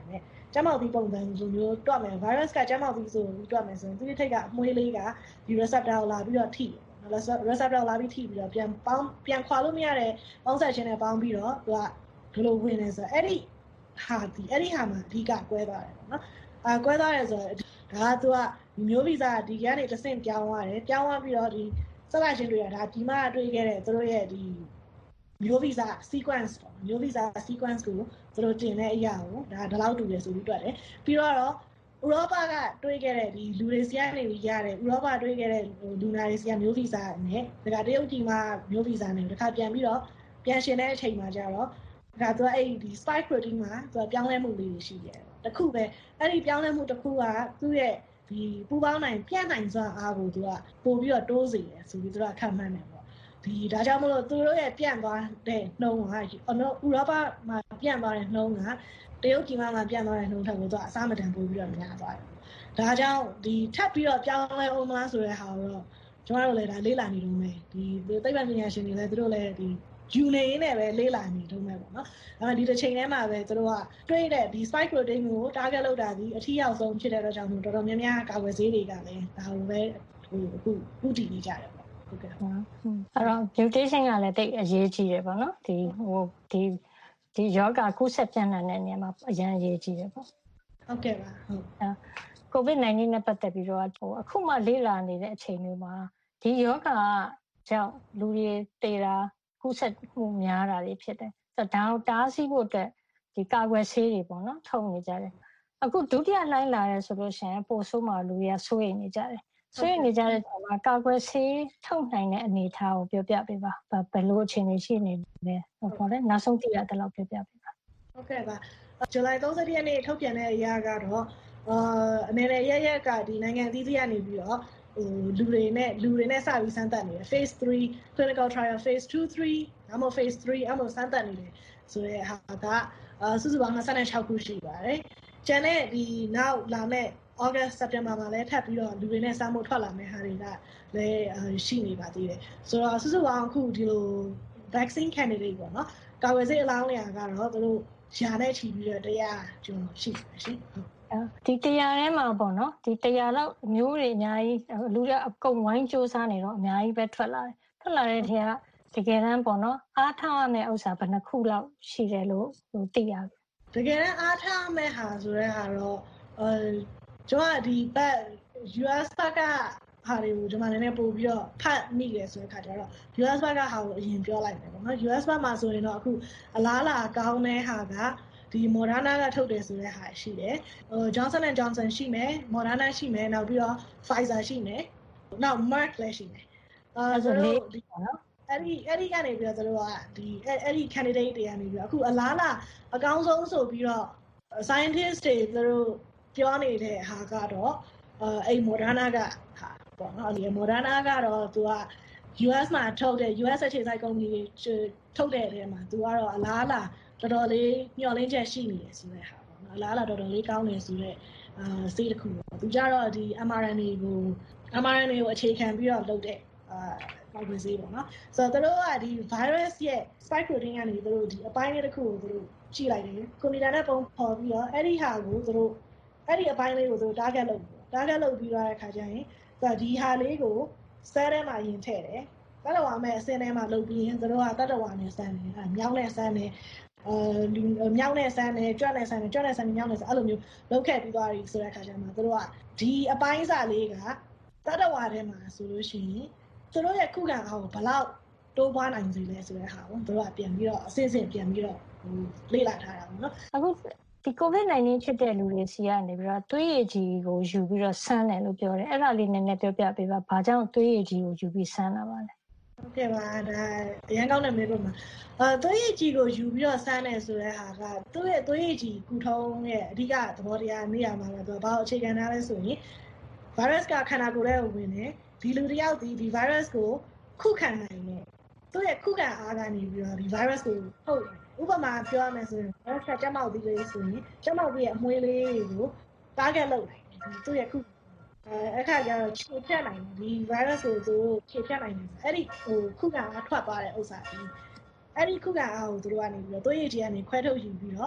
ကျန်းမာရေးပုံစံလိုမျိုးတွက်မယ် virus ကကျန်းမာရေးဆိုတွက်မယ်ဆိုရင်သူ့ထိတ်ကအမွှေးလေးကဒီ receptor ကိုလာပြီးတော့ထိတယ်နော် receptor လာပြီးထိပြီးတော့ပြန်ပေါင်းပြန်ခွာလို့မရတဲ့ပေါင်းဆက်ခြင်းနဲ့ပေါင်းပြီးတော့သူကဘယ်လိုဝင်လဲဆိုတော့အဲ့ဒီဟာဒီအဲ့ဒီဟာမှာအဓိကကွဲသွားတယ်ပေါ့နော်အာကွဲသွားတယ်ဆိုတော့ဒါကသူကဒီမျိုးဗီဇဒီကနေတစ်ဆင့်ပြောင်းသွားတယ်ပြောင်းသွားပြီးတော့ဒီဆက်လိုက်ခြင်းတွေကဒါဒီမှာတွေ့ခဲ့တဲ့သူတို့ရဲ့ဒီမျိုးဗီဇ sequence ပေါ့မျိုးဗီဇ sequence ကိုသူတို့တင်တဲ့အရာကိုဒါဒီလောက်တူတယ်ဆိုပြီးတွက်တယ်ပြီးတော့ဥရောပကတွေးခဲ့တဲ့ဒီလူတွေစီကနေပြီးရတယ်ဥရောပတွေးခဲ့တဲ့လူနာတွေစီကမျိုးဗီဇနဲ့ဒါကတရုတ်ပြည်မှာမျိုးဗီဇနဲ့တစ်ခါပြန်ပြီးတော့ပြန်ရှင်တဲ့အချိန်မှာကျတော့ဒါသူကအဲ့ဒီ spike protein မှာသူကပြောင်းလဲမှုလေးတွေရှိတယ်တခုပဲအဲ့ဒီပြောင်းလဲမှုတစ်ခုကသူ့ရဲ့ဒီပူပေါင်းနိုင်ပြန့်နိုင်စွမ်းအားကိုသူကပို့ပြီးတော့တိုးစေတယ်ဆိုပြီးသူကခံမှန်းတယ်ပေါ့ဒီဒါကြောင့်မလို့သူတို့ရဲ့ပြန့်သွားတဲ့နှုံးကဥရောပမှာပြန့်သွားတဲ့နှုံးကတရုတ်ပြည်မှာပြန့်သွားတဲ့နှုံးထက်ကိုသူကအစမတန်ပို့ပြီးတော့များသွားတယ်ဒါကြောင့်ဒီထပ်ပြီးတော့ပြောင်းလဲအောင်မလားဆိုတဲ့ဟာကိုတော့ကျွန်တော်တို့လည်းဒါလေ့လာနေတော့မယ်ဒီသိပ္ပံပညာရှင်တွေလည်းသူတို့လည်းဒီယူနေရင်းနဲ့ပဲလေ့လာနေတော့မယ်ပေါ့နော်။ဒါပေမဲ့ဒီတစ်ချိန်ထဲမှာပဲသူတို့ကတွေးတဲ့ဒီ spike protein ကို target လုပ်တာဒီအထီးရောက်ဆုံးဖြစ်တဲ့အတွက်ကြောင့်မို့တော်တော်များများကာကွယ်ဆေးတွေကလည်းဒါကိုပဲဟိုအခုဥတည်နေကြတယ်ပေါ့။ဟုတ်ကဲ့။အဲ့တော့ mutation ကလည်းတိတ်အရေးကြီးတယ်ပေါ့နော်။ဒီဟိုဒီဒီယောဂကူးစက်ပြန့်နှံ့တဲ့နေရာမှာအရင်အရေးကြီးတယ်ပေါ့။ဟုတ်ကဲ့ပါ။ဟုတ်။ COVID nineteen နဲ့ပတ်သက်ပြီးတော့ဟိုအခုမှလေ့လာနေတဲ့အချိန်မျိုးမှာဒီယောဂကြောင့်လူတွေတေတာကူးစက်မှုများတာတွေဖြစ်တယ်။ဆိုတော့ဒါကိုတားဆီးဖို့အတွက်ဒီကာကွယ်ဆေးတွေပေါ့နော်ထုတ်နေကြတယ်။အခုဒုတိယလှိုင်းလာရဲဆိုလို့ရှိရင်ပိုဆိုးမှလူတွေကစိုးရိမ်နေကြတယ်။စိုးရိမ်နေကြတဲ့အခါမှာကာကွယ်ဆေးထုတ်နိုင်တဲ့အနေအထားကိုပြောပြပေးပါ။ဘယ်လိုအခြေအနေရှိနေလဲ။ဟုတ်ပါလေ။နောက်ဆုံးသိရတဲ့လောက်ပြောပြပေးပါ။ဟုတ်ကဲ့ပါ။ဇူလိုင်thirtyရက်နေ့ထုတ်ပြန်တဲ့အရာကတော့အာအနေနဲ့ရရက်ကဒီနိုင်ငံအသီးသီးကနေပြီးတော့ဟိုလူတွေနဲ့လူတွေနဲ့စပြီးစမ်းသပ်နေတယ် phase three clinical trial phase two three ဒါမှမဟုတ် phase three အမှစမ်းသပ်နေတယ်ဆိုတဲ့ဟာကအာစုစုပေါင်းtwenty-sixခုရှိပါတယ်။ကျန်တဲ့ဒီနောက်လာမဲ့ August September မှာလည်းထပ်ပြီးတော့လူတွေနဲ့စမ်းဖို့ထွက်လာမယ့်ဟာတွေကလည်းရှိနေပါသေးတယ်။ဆိုတော့စုစုပေါင်းအခုဒီလို vaccine candidate ပေါ့နော်။ကာကွယ်ဆေးအလောင်းနေရာကတော့သူတို့ယာနဲ့ချီပြီးတော့တရားကျော်ရှိပါရှင်။ဟုတ်ဒီတရားထဲမှာပေါ့နော်ဒီတရားလောက်မျိုးတွေအများကြီးလူတွေအကုန်ဝိုင်းစူးစမ်းနေတော့အများကြီးပဲထွက်လာတယ်ထွက်လာတဲ့ထဲကတကယ်တမ်းပေါ့နော်အားထားရမယ့်ဥစ္စာဘယ်နှခုလောက်ရှိတယ်လို့ဟိုသိရတယ်တကယ်တမ်းအားထားရမယ့်ဟာဆိုတဲ့ဟာတော့အဲကျွန်တော်ဒီဘက် U S ဘက်ကဟာတွေကိုဒီမှာနည်းနည်းပို့ပြီးတော့ဖတ်မိတယ်ဆိုတဲ့ခါကျတော့ U S ဘက်ကဟာကိုအရင်ပြောလိုက်မယ်ပေါ့နော် U S ဘက်မှာဆိုရင်တော့အခုအလားလာကောင်းတဲ့ဟာကဒီ Moderna ကထုတ်တယ်ဆိုတဲ့ဟာရှိတယ်ဟို Johnson and Johnson ရှိမယ် Moderna ရှိမယ်နောက်ပြီးတော့ Pfizer ရှိမယ်နောက် Merck လည်းရှိမယ်အဲဆိုတော့ဒီနော်အဲ့ဒီအဲ့ဒီကနေပြီးတော့သူတို့ကဒီအဲ့ဒီ candidate တွေကနေပြီးတော့အခုအလားလာအကောင်းဆုံးဆိုပြီးတော့ scientist တွေသူတို့ပြောနေတဲ့ဟာကတော့အဲအဲ့ Moderna ကဟာပေါ့နော်ဒီ Moderna ကတော့သူက U S မှာထုတ်တဲ့ U S အခြေစိုက် company တွေထုတ်တဲ့အဲမှာသူကတော့အလားလာတော်တော်လေးညှော်လင်းချက်ရှိနေတယ်ဆိုတဲ့ဟာပေါ့နော်အလားအလာတော်တော်လေးကောင်းနေဆိုတဲ့အာဆေးတစ်ခုပေါ့သူကြတော့ဒီ mRNA ကို mRNA ကိုအခြေခံပြီးတော့လုပ်တဲ့အာကာကွယ်ဆေးပေါ့နော်ဆိုတော့သူတို့ကဒီ virus ရဲ့ spike protein ကနေသူတို့ဒီအပိုင်းလေးတစ်ခုကိုသူတို့ကြည့်လိုက်တယ်ကွန်ပျူတာနဲ့ပုံဖော်ပြီးတော့အဲ့ဒီဟာကိုသူတို့အဲ့ဒီအပိုင်းလေးကိုသူတို့ target လုပ်ပြီး target လုပ်ပြီးတော့တဲ့ခါကျရင်ဆိုတော့ဒီဟာလေးကို cell ထဲမှာယင်ထည့်တယ်တတဝါမဲ့အစင်းထဲမှာလုပ်ပြီးရင်သူတို့ကတတဝါနဲ့စမ်းတယ်အဲမြောင်းနဲ့စမ်းတယ်အဲလူမြောင်းနဲ့ဆန်းတယ်ကြွက်နဲ့ဆန်းတယ်ကြွက်နဲ့ဆန်းတယ်မြောင်းနဲ့ဆန်းအဲ့လိုမျိုးလုပ်ခဲ့ပြီးသွားပြီဆိုတဲ့အခါကျမှသူတို့ကဒီအပိုင်းစာလေးကတတဝါထဲမှာဆိုလို့ရှိရင်သူတို့ရဲ့ခုခံအားကိုဘယ်လောက်တိုးပွားနိုင်စေလဲဆိုတဲ့ဟာကိုသူတို့ကပြန်ပြီးတော့အစစ်အစစ်ပြန်ပြီးတော့ဟိုလေ့လာထားတာပေါ့နော်အခုဒီ COVID nineteen ဖြစ်တဲ့လူတွေစီကနေပြီးတော့သွေးရည်ကြီးကိုယူပြီးတော့ဆန်းတယ်လို့ပြောတယ်အဲ့ဒါလေးနည်းနည်းပြောပြပေးပါဘာကြောင့်သွေးရည်ကြီးကိုယူပြီးဆန်းတာပါလဲဟုတ်ကဲ့ပါဒါအရင်ကောင်းတဲ့မေးခွန်းပါအဲသွေးရည်ကြီးကိုယူပြီးတော့ဆန်းတယ်ဆိုတဲ့ဟာကသူ့ရဲ့သွေးရည်ကြီးကူထုံးရဲ့အဓိကသဘောတရားနေရာမှာလည်းသူကဘာလို့အခြေခံထားလဲဆိုရင် virus ကခန္ဓာကိုယ်ထဲကိုဝင်တယ်ဒီလူတယောက်ဒီဒီ virus ကိုခုခံနိုင်တယ်သူ့ရဲ့ခုခံအားကနေပြီးတော့ဒီ virus ကိုဟုတ်ဥပမာပြောရမယ်ဆိုရင် virus ကကျန်းမာပြီးလေးဆိုရင်ကျန်းမာပြီးရဲ့အမွှေးလေးတွေကို target လုပ်နိုင်တယ်သူ့ရဲ့ခုအဲအခါကျတော့ခြေဖြတ်နိုင်တယ်ဒီ virus ကိုသူတို့ခြေဖြတ်နိုင်တယ်အဲ့ဒီဟိုခုခံအားထွက်သွားတဲ့ဥစ္စာဒီအဲ့ဒီခုခံအားကိုသူတို့ကနေပြီးတော့သွေးရည်ကြီးကနေခွဲထုတ်ယူပြီးတော့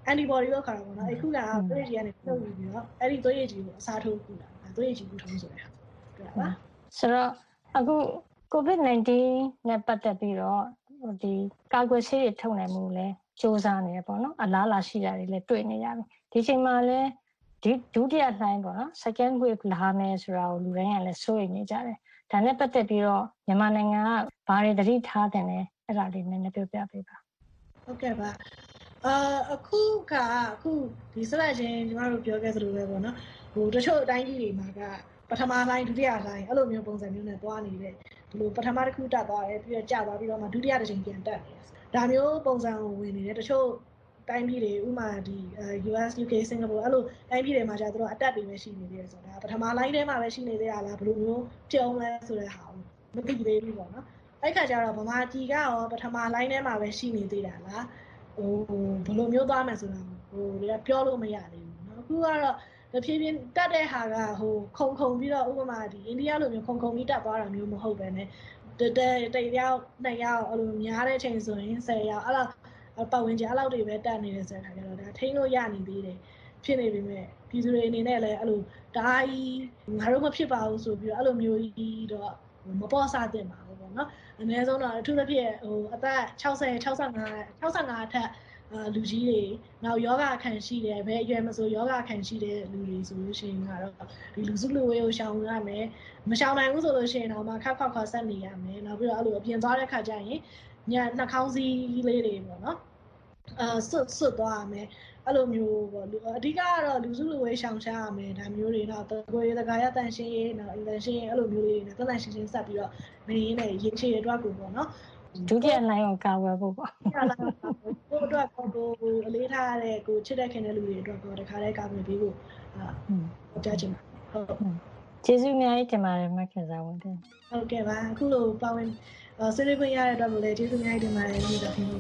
antibody ကိုခေါ်တာပေါ့နော်အခုကသွေးရည်ကနေပြုတ်ပြီးတော့အဲ့ဒီသွေးရည်ကြီးကိုအစားထိုးကူတာသွေးရည်ကြီးကူထုံးဆိုတဲ့ဟာတွေ့လားဆိုတော့အခု COVID nineteen နဲ့ပတ်သက်ပြီးတော့ဒီကာကွယ်ဆေးတွေထုတ်နိုင်မှုလဲစ조사နေရပေါ့နော်အလားအလာရှိတာတွေလည်းတွေ့နေရပြီဒီချိန်မှာလဲဒီဒုတိယလှိုင်းပေါ့နော် second wave လာမယ်ဆိုတာကိုလူတိုင်းကလည်းစိုးရိမ်နေကြတယ်ဒါနဲ့ပတ်သက်ပြီးတော့မြန်မာနိုင်ငံကဘာတွေသတိထားတယ်လဲအဲ့ဒါလေးနည်းနည်းပြောပြပေးပါဟုတ်ကဲ့ပါအာအခုကအခုဒီဆက်လက်ချင်းကျမတို့ပြောခဲ့သလိုပဲပေါ့နော်ဟိုတချို့အတိုင်းကြီးတွေမှာကပထမလှိုင်းဒုတိယလှိုင်းအဲ့လိုမျိုးပုံစံမျိုးနဲ့တွားနေတဲ့ဒီလိုပထမတစ်ခုတက်သွားတယ်ပြီးတော့ကျသွားပြီးတော့မှဒုတိယတစ်ချိန်ပြန်တက်တယ်ဒါမျိုးပုံစံကိုဝင်နေတယ်တချို့တိုင်းပြည်တွေဥမာဒီ U S U K Singapore အဲ့လိုတိုင်းပြည်တွေမှာကျတော့အတက်တွေပဲရှိနေသေးတယ်ဆိုတာပထမ line ထဲမှာပဲရှိနေသေးတာလားဘယ်လိုမျိုးပြုံးလဲဆိုတဲ့ဟာကိုမသိသေးဘူးပေါ့နော်အဲ့ခါကျတော့ဗမာပြည်ကရောပထမ line ထဲမှာပဲရှိနေသေးတာလားဟိုဘယ်လိုမျိုးသွားမယ်ဆိုတာဟိုတွေကပြောလို့မရသေးဘူးเนาะအခုကတော့တဖြည်းဖြည်းတက်တဲ့ဟာကဟိုခုံခုံပြီးတော့ဥပမာဒီအိန္ဒိယလိုမျိုးခုံခုံပြီးတက်သွားတာမျိုးမဟုတ်ပဲねတဲတဲရောက်နှစ်ယောက်အဲ့လိုများတဲ့အချိန်ဆိုရင်ဆယ်ယောက်အဲ့လိုပတ်ဝန်းကျင်အဲ့လောက်တွေပဲတက်နေတယ်ဆိုတဲ့ခါကျတော့ဒါထိန်းလို့ရနေသေးတယ်ဖြစ်နေပြီမဲ့ပြည်သူတွေအနေနဲ့လည်းအဲ့လိုဓာကြီးငါတို့မဖြစ်ပါဘူးဆိုပြီးတော့အဲ့လိုမျိုးကြီးတော့မပေါ်စားတင်ပါဘူးပေါ့နော်အနည်းဆုံးတော့အထူးသဖြင့်ဟိုအသက်၆၀ ၆၅ ၆၅အထက်လူကြီးတွေနောက်ယောဂခံရှိတယ်ဘယ်အရွယ်မဆိုယောဂခံရှိတဲ့လူတွေဆိုလို့ရှိရင်ကတော့ဒီလူစုလူဝေးကိုရှောင်ရမယ်မရှောင်နိုင်ဘူးဆိုလို့ရှိရင်တော့မှခက်ခက်ခက်ဆက်နေရမယ်နောက်ပြီးတော့အဲ့လိုအပြင်သွားတဲ့ခါကျရင်ညနှာခေါင်းစည်းလေးတွေပေါ့နော်အာဆွတ်ဆွတ်သွားရမယ်အဲ့လိုမျိုးပေါ့အဓိကကတော့လူစုလူဝေးရှောင်ရှားရမယ်ဒါမျိုးတွေတော့ကိုယ်ရတကာရတန်ရှင်းရေးနော်တန်ရှင်းရေးအဲ့လိုမျိုးလေးတွေနဲ့တန်ရှင်းရှင်းဆက်ပြီးတော့နေရင်းနဲ့ရေချေအတွက်ကိုပေါ့နော်ဒုတိယလှိုင်းကိုကာဝယ်ဖို့ပေါ့ဒုတိယလှိုင်းကိုအတွက်ကိုအလေးထားရတဲ့ကိုချစ်တဲ့ခင်တဲ့လူတွေအတွက်ကိုတခါတည်းကာဝယ်ပေးဖို့အာဟုတ်ကြချင်ပါဟုတ်ကျေးဇူးအများကြီးတင်ပါတယ်မခင်စားဝန်တင်ဟုတ်ကဲ့ပါအခုလိုပါဝင်ဆွေးနွေးခွင့်ရတဲ့အတွက်ကိုလည်းကျေးဇူးအများကြီးတင်ပါတယ်ဒီတော့ခင်ဗျာ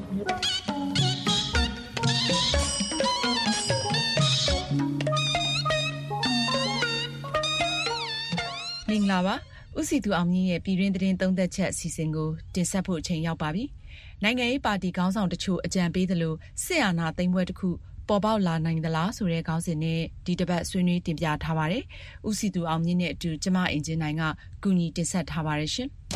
မင်္ဂလာပါဦးစီသူအောင်မြင့်ရဲ့ပြည်တွင်းသတင်းသုံးသက်ချက်အစီအစဉ်ကိုတင်ဆက်ဖို့အချိန်ရောက်ပါပြီ။နိုင်ငံရေးပါတီခေါင်းဆောင်တချို့အကြံပေးသလိုစစ်အာဏာသိမ်းပွဲတစ်ခုပေါ်ပေါက်လာနိုင်သလားဆိုတဲ့ခေါင်းစဉ်နဲ့ဒီတစ်ပတ်ဆွေးနွေးတင်ပြထားပါတယ်။ဦးစီသူအောင်မြင့်နဲ့အတူကျမအင်ဂျင်နိုင်ကကူညီတင်ဆက်ထားပါတယ်ရှင်။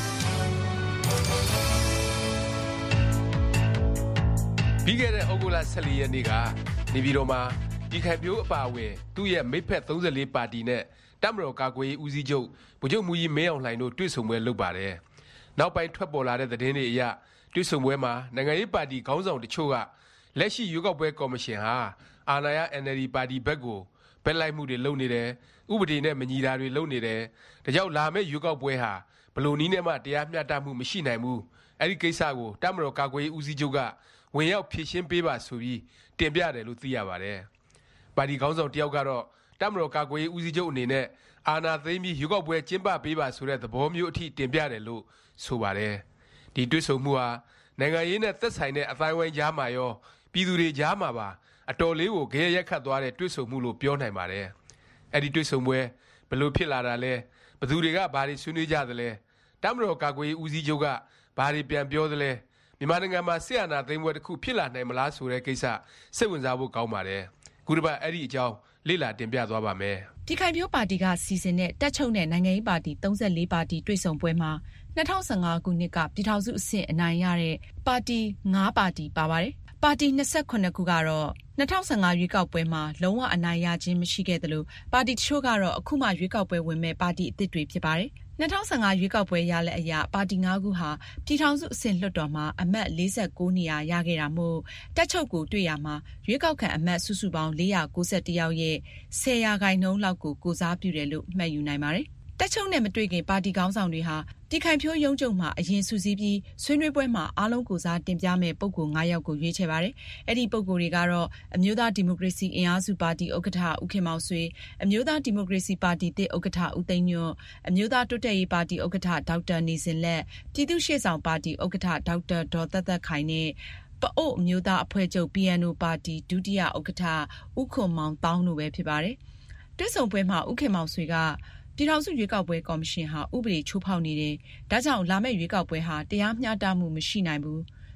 ပြီးခဲ့တဲ့ဩဂုတ်လဆယ်လေးရက်နေ့ကနေပြည်တော်မှာပြည်ခိုင်ဖြိုးအပါအဝင်သူ့ရဲ့မိတ်ဖက်သုံးလေးပါတီနဲ့တပ်မတော်ကာကွယ်ရေးဦးစီးချုပ်ဗိုလ်ချုပ်မှူးကြီးမင်းအောင်လှိုင်တို့တွေ့ဆုံပွဲလုပ်ပါတယ်။နောက်ပိုင်းထွက်ပေါ်လာတဲ့သတင်းတွေအရတွေ့ဆုံပွဲမှာနိုင်ငံရေးပါတီခေါင်းဆောင်တချို့ကလက်ရှိရွေးကောက်ပွဲကော်မရှင်ဟာအာဏာရ N L D ပါတီဘက်ကိုဘက်လိုက်မှုတွေလုပ်နေတယ်၊ဥပဒေနဲ့မညီတာတွေလုပ်နေတယ်။ဒါကြောင့်လာမယ့်ရွေးကောက်ပွဲဟာဘယ်လိုနည်းနဲ့မှတရားမျှတမှုမရှိနိုင်ဘူး။အဲ့ဒီကိစ္စကိုတပ်မတော်ကာကွယ်ရေးဦးစီးချုပ်ကဝင်ရောက်ဖြေရှင်းပေးပါဆိုပြီးတင်ပြတယ်လို့သိရပါတယ်။ပါတီခေါင်းဆောင်တယောက်ကတော့တပ်မတော်ကာကွယ်ရေးဦးစီးချုပ်အနေနဲ့အာဏာသိမ်းပြီးရွေးကောက်ပွဲကျင်းပပေးပါဆိုတဲ့သဘောမျိုးအထိတင်ပြတယ်လို့ဆိုပါတယ်။ဒီတွေ့ဆုံမှုဟာနိုင်ငံရေးနဲ့သက်ဆိုင်တဲ့အသိုင်းအဝိုင်းကြားမှာရောပြည်သူတွေကြားမှာပါအတော်လေးကိုဂရဲရက်ခတ်သွားတဲ့တွေ့ဆုံမှုလို့ပြောနိုင်ပါတယ်။အဲ့ဒီတွေ့ဆုံပွဲဘယ်လိုဖြစ်လာတာလဲ။ဘယ်သူတွေကဘာတွေဆွေးနွေးကြသလဲ။တပ်မတော်ကာကွယ်ရေးဦးစီးချုပ်ကဘာတွေပြန်ပြောသလဲ။မြန်မာနိုင်ငံမှာစစ်အာဏာသိမ်းပွဲတစ်ခုဖြစ်လာနိုင်မလားဆိုတဲ့ကိစ္စစိတ်ဝင်စားဖို့ကောင်းပါတယ်။ခုတစ်ပတ်အဲ့ဒီအကြောင်းလေ့လာတင်ပြသွားပါမယ်။ပြည်ခိုင်ဖြိုးပါတီကစီစဉ်တဲ့တက်ချုပ်နဲ့နိုင်ငံရေးပါတီသုံးလေးပါတီတွေ့ဆုံပွဲမှာ၂၀၁၅ခုနှစ်ကပြည်ထောင်စုအဆင့်အနိုင်ရတဲ့ပါတီ၅ပါတီပါပါတယ်။ပါတီ၂၈ခုကတော့၂၀၁၅ရွေးကောက်ပွဲမှာလုံးဝအနိုင်ရခြင်းမရှိခဲ့သလိုပါတီတချို့ကတော့အခုမှရွေးကောက်ပွဲဝင်မဲ့ပါတီအသစ်တွေဖြစ်ပါတယ်။၂၀၁၅ရွေးကောက်ပွဲရလဒ်အရပါတီ၅ခုဟာပြည်ထောင်စုအဆင့်လွှတ်တော်မှာအမတ်၄၉နေရာရခဲ့တာမို့တက်ချုပ်ကိုတွေ့ရမှာရွေးကောက်ခံအမတ်စုစုပေါင်း၄၉၁ယောက်ရဲ့၁၀ရာခိုင်နှုန်းလောက်ကိုကိုစားပြုတယ်လို့မှတ်ယူနိုင်ပါတယ်။တက်ချုပ်နဲ့မတွေ့ခင်ပါတီခေါင်းဆောင်တွေဟာပြည်ခိုင်ဖြိုးရုံးချုပ်မှာအရင်စုစည်းပြီးဆွေးနွေးပွဲမှာအားလုံးကိုစားတင်ပြမဲ့ပုဂ္ဂိုလ်၅ယောက်ကိုရွေးချယ်ပါတယ်။အဲ့ဒီပုဂ္ဂိုလ်တွေကတော့အမျိုးသားဒီမိုကရေစီအင်အားစုပါတီဥက္ကဋ္ဌဦးခင်မောင်ဆွေအမျိုးသားဒီမိုကရေစီပါတီသစ်ဥက္ကဋ္ဌဦးသိန်းညွန့်အမျိုးသားတိုးတက်ရေးပါတီဥက္ကဋ္ဌဒေါက်တာနေစင်လက်ပြည်သူ့ရှေ့ဆောင်ပါတီဥက္ကဋ္ဌဒေါက်တာဒေါ်သက်သက်ခိုင်နဲ့ပအို့အမျိုးသားအဖွဲ့ချုပ် P N O ပါတီဒုတိယဥက္ကဋ္ဌဦးခွန်မောင်တောင်းတို့ပဲဖြစ်ပါတယ်။တွဲဆုံပွဲမှာဦးခင်မောင်ဆွေကပြည်ထောင်စုရွေးကောက်ပွဲကော်မရှင်ဟာဥပဒေချိုးဖောက်နေတယ်။ဒါကြောင့်လာမယ့်ရွေးကောက်ပွဲဟာတရားမျှတမှုမရှိနိုင်ဘူး။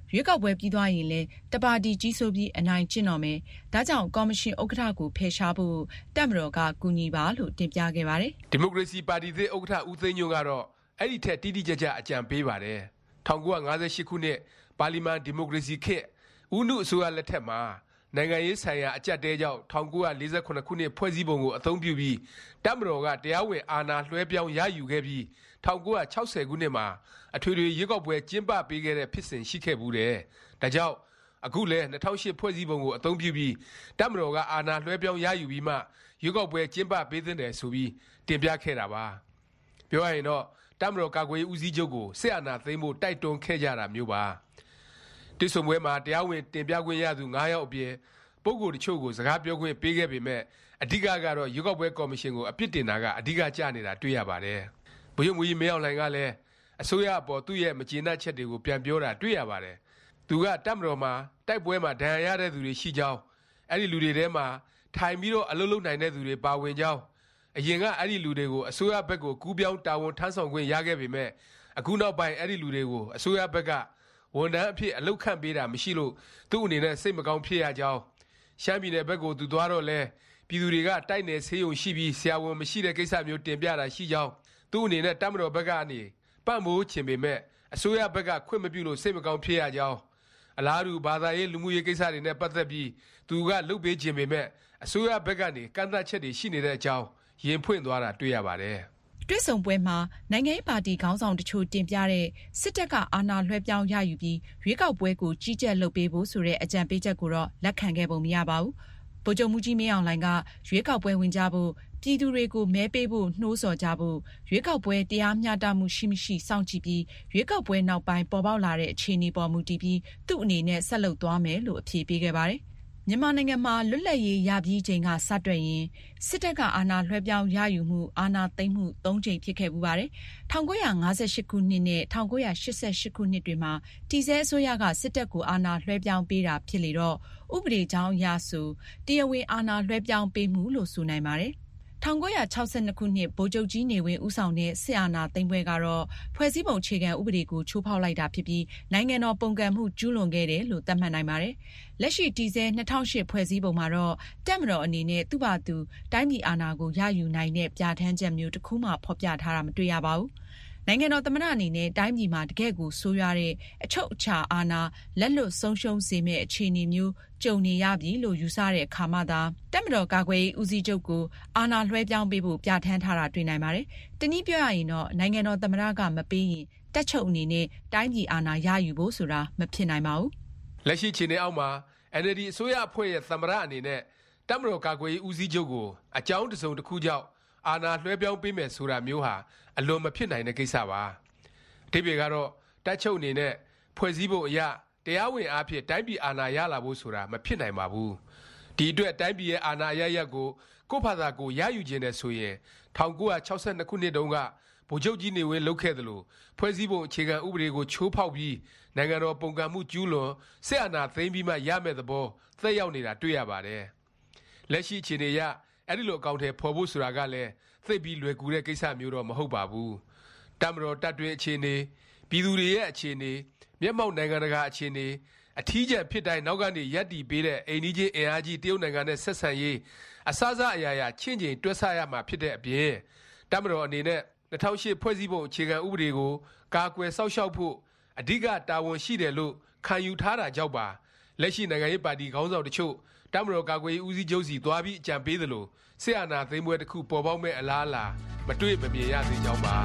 ရွေးကောက်ပွဲပြီးသွားရင်လည်းတပါတီကြီးစိုးပြီးအနိုင်ကျင့်တော်မယ်။ဒါကြောင့်ကော်မရှင်ဥက္ကဋ္ဌကိုဖယ်ရှားဖို့တပ်မတော်ကကူညီပါလို့တင်ပြခဲ့ပါတယ်။ဒီမိုကရေစီပါတီသစ်ဥက္ကဋ္ဌဦးသိန်းညွန့်ကတော့အဲ့ဒီထက်တိတိကျကျအကြံပေးပါတယ်။၁၉၅၈ခုနှစ်ပါလီမန်ဒီမိုကရေစီခေတ်ဦးနုအစိုးရလက်ထက်မှာနိုင်ငံရေးဆိုင်ရာအကြက်တဲကြောင့်၁၉၄၇ခုနှစ်ဖွဲ့စည်းပုံကိုအသုံးပြုပြီးတပ်မတော်ကတရားဝင်အာဏာလွှဲပြောင်းရယူခဲ့ပြီး၁၉၆၀ခုနှစ်မှာအထွေထွေရွေးကောက်ပွဲကျင်းပပေးခဲ့တဲ့ဖြစ်စဉ်ရှိခဲ့ဘူးတယ်။ဒါကြောင့်အခုလည်း၂၀၀၈ဖွဲ့စည်းပုံကိုအသုံးပြုပြီးတပ်မတော်ကအာဏာလွှဲပြောင်းရယူပြီးမှရွေးကောက်ပွဲကျင်းပပေးသင့်တယ်ဆိုပြီးတင်ပြခဲ့တာပါ။ပြောရရင်တော့တပ်မတော်ကာကွယ်ရေးဦးစီးချုပ်ကိုစစ်အာဏာသိမ်းဖို့တိုက်တွန်းခဲ့ကြတာမျိုးပါ။တိစုံပွဲမှာတရားဝင်တင်ပြခွင့်ရသူ၅ယောက်အပြင်ပုဂ္ဂိုလ်တချို့ကိုစကားပြောခွင့်ပေးခဲ့ပေမဲ့အဓိကကတော့ရွေးကောက်ပွဲကော်မရှင်ကိုအပြစ်တင်တာကအဓိကကျနေတာတွေ့ရပါတယ်။ဗိုလ်ချုပ်မှူးကြီးမင်းအောင်လှိုင်ကလည်းအစိုးရအပေါ်သူ့ရဲ့မကျေနပ်ချက်တွေကိုပြန်ပြောတာတွေ့ရပါတယ်။သူကတပ်မတော်မှာတိုက်ပွဲမှာဒဏ်ရာရတဲ့သူတွေရှိကြောင်းအဲ့ဒီလူတွေထဲမှာထိုင်ပြီးတော့အလုပ်လုပ်နိုင်တဲ့သူတွေပါဝင်ကြောင်းအရင်ကအဲ့ဒီလူတွေကိုအစိုးရဘက်ကိုကူးပြောင်းတာဝန်ထမ်းဆောင်ခွင့်ရခဲ့ပေမဲ့အခုနောက်ပိုင်းအဲ့ဒီလူတွေကိုအစိုးရဘက်ကဝန်ထမ်းအဖြစ်အလုပ်ခန့်ပေးတာမရှိလို့သူ့အနေနဲ့စိတ်မကောင်းဖြစ်ရကြောင်းရှမ်းပြည်နယ်ဘက်ကိုသူသွားတော့လဲပြည်သူတွေကတိုက်နယ်ဆေးရုံရှိပြီးဆရာဝန်မရှိတဲ့ကိစ္စမျိုးတင်ပြတာရှိကြောင်းသူ့အနေနဲ့တပ်မတော်ဘက်ကနေပံ့ပိုးချင်ပေမဲ့အစိုးရဘက်ကခွင့်မပြုလို့စိတ်မကောင်းဖြစ်ရကြောင်းအလားတူဘာသာရေးလူမှုရေးကိစ္စတွေနဲ့ပတ်သက်ပြီးသူကလှုပ်ပေးခြင်းပေမဲ့အစိုးရဘက်ကနေကန့်သတ်ချက်တွေရှိနေတဲ့အကြောင်းရင်ဖွင့်သွားတာတွေ့ရပါတယ်။တွေ့ဆုံပွဲမှာနိုင်ငံရေးပါတီခေါင်းဆောင်တချို့တင်ပြတဲ့စစ်တပ်ကအာဏာလွှဲပြောင်းရယူပြီးရွေးကောက်ပွဲကိုကြီးကြပ်လုပ်ပေးဖို့ဆိုတဲ့အကြံပေးချက်ကိုတော့လက်ခံခဲ့ပုံမရပါဘူး။ဗိုလ်ချုပ်မှူးကြီးမင်းအောင်လှိုင်ကရွေးကောက်ပွဲဝင်ကြဖို့ပြည်သူတွေကိုမဲပေးဖို့နှိုးဆော်ကြဖို့ရွေးကောက်ပွဲတရားမျှတမှုရှိမရှိစောင့်ကြည့်ပြီးရွေးကောက်ပွဲနောက်ပိုင်းပေါ်ပေါက်လာတဲ့အခြေအနေပေါ်မူတည်ပြီးသူ့အနေနဲ့ဆက်လုပ်သွားမယ်လို့အဖြေပေးခဲ့ပါတယ်။မြန်မာနိုင်ငံမှာလွတ်လပ်ရေးရပြီးချိန်ကစတွက်ရင်စစ်တပ်ကအာဏာလွှဲပြောင်းရယူမှုအာဏာသိမ်းမှုသုံးကြိမ်ဖြစ်ခဲ့ပူပါတယ်။၁၉၅၈ခုနှစ်နဲ့၁၉၈၈ခုနှစ်တွေမှာတည်ဆဲအစိုးရကစစ်တပ်ကိုအာဏာလွှဲပြောင်းပေးတာဖြစ်လေတော့ဥပဒေကြောင်းအရဆိုတရားဝင်အာဏာလွှဲပြောင်းပေးမှုလို့ဆိုနိုင်ပါတယ်။၁၉၆၂ခုနှစ်ဗိုလ်ချုပ်ကြီးနေဝင်းဦးဆောင်တဲ့စစ်အာဏာသိမ်းပွဲကတော့ဖွဲ့စည်းပုံအခြေခံဥပဒေကိုချိုးဖောက်လိုက်တာဖြစ်ပြီးနိုင်ငံတော်ပုန်ကန်မှုကျူးလွန်ခဲ့တယ်လို့သတ်မှတ်နိုင်ပါတယ်။လက်ရှိတည်ဆဲ၂၀၀၈ဖွဲ့စည်းပုံမှာတော့တပ်မတော်အနေနဲ့သူ့ဘာသူတိုင်းပြည်အာဏာကိုရယူနိုင်တဲ့ပြဋ္ဌာန်းချက်မျိုးတစ်ခုမှဖော်ပြထားတာမတွေ့ရပါဘူး။နိုင်ငံတော်သမ္မတအနေနဲ့တိုင်းပြည်မှာတကယ့်ကိုဆိုးရွားတဲ့အချုပ်အခြာအာဏာလက်လွတ်ဆုံးရှုံးစေမယ့်အခြေအနေမျိုးကြုံနေရပြီလို့ယူဆတဲ့အခါမှသာတပ်မတော်ကာကွယ်ရေးဦးစီးချုပ်ကိုအာဏာလွှဲပြောင်းပေးဖို့ပြဋ္ဌာန်းထားတာတွေ့နိုင်ပါတယ်။တနည်းပြောရရင်တော့နိုင်ငံတော်သမ္မတကမပေးရင်တပ်ချုပ်အနေနဲ့တိုင်းပြည်အာဏာရယူဖို့ဆိုတာမဖြစ်နိုင်ပါဘူး။လက်ရှိခြေနေအောက်မှာ အန် အယ်လ် ဒီ အစိုးရအဖွဲ့ရဲ့သမ္မတအနေနဲ့တပ်မတော်ကာကွယ်ရေးဦးစီးချုပ်ကိုအကြောင်းတစုံတစ်ခုကြောင့်အာဏာလွှဲပြောင်းပေးမယ်ဆိုတာမျိုးဟာအလွန်မဖြစ်နိုင်တဲ့ကိစ္စပါအဓိပ္ပာယ်ကတော့တပ်ချုပ်အနေနဲ့ဖွဲ့စည်းပုံအရတရားဝင်အားဖြင့်တိုင်းပြည်အာဏာရလာဖို့ဆိုတာမဖြစ်နိုင်ပါဘူးဒီအတွက်တိုင်းပြည်ရဲ့အာဏာရရက်ကိုကိုယ့်ဘာသာကိုရယူခြင်းနဲ့ဆိုရင်၁၉၆၂ခုနှစ်တုန်းကဗိုလ်ချုပ်ကြီးနေဝင်းလုပ်ခဲ့သလိုဖွဲ့စည်းပုံအခြေခံဥပဒေကိုချိုးဖောက်ပြီးနိုင်ငံတော်ပုန်ကန်မှုကျူးလွန်စစ်အာဏာသိမ်းပြီးမှရမယ့်သဘောသက်ရောက်နေတာတွေ့ရပါတယ်လက်ရှိအခြေအနေအရအဲ့ဒီလိုအကောင့်ထဲပေါ်ဖို့ဆိုတာကလည်းသိပ်ပြီးလွယ်ကူတဲ့ကိစ္စမျိုးတော့မဟုတ်ပါဘူးတပ်မတော်တပ်တွင်းအခြေအနေပြည်သူတွေရဲ့အခြေအနေမျက်မှောက်နိုင်ငံတကာအခြေအနေအထီးကျန်ဖြစ်တိုင်းနောက်ကနေရပ်တည်ပေးတဲ့အိမ်နီးချင်းအင်အားကြီးတရုတ်နိုင်ငံနဲ့ဆက်ဆံရေးအစစအရာရာချင်းချင်းတွက်ဆရမှာဖြစ်တဲ့အပြင်တပ်မတော်အနေနဲ့၂၀၀၈ဖွဲ့စည်းပုံအခြေခံဥပဒေကိုကာကွယ်စောင့်ရှောက်ဖို့အဓိကတာဝန်ရှိတယ်လို့ခံယူထားတာကြောင့်ပါလက်ရှိနိုင်ငံရေးပါတီခေါင်းဆောင်တချို့တပ်မတော်ကာကွယ်ရေးဦးစီးချုပ်စီသွားပြီးအကြံပေးသလိုစစ်အာဏာသိမ်းပွဲတစ်ခုပေါ်ပေါက်မဲ့အလားအလာမတွေ့မမြင်ရသေးကြောင်းပါ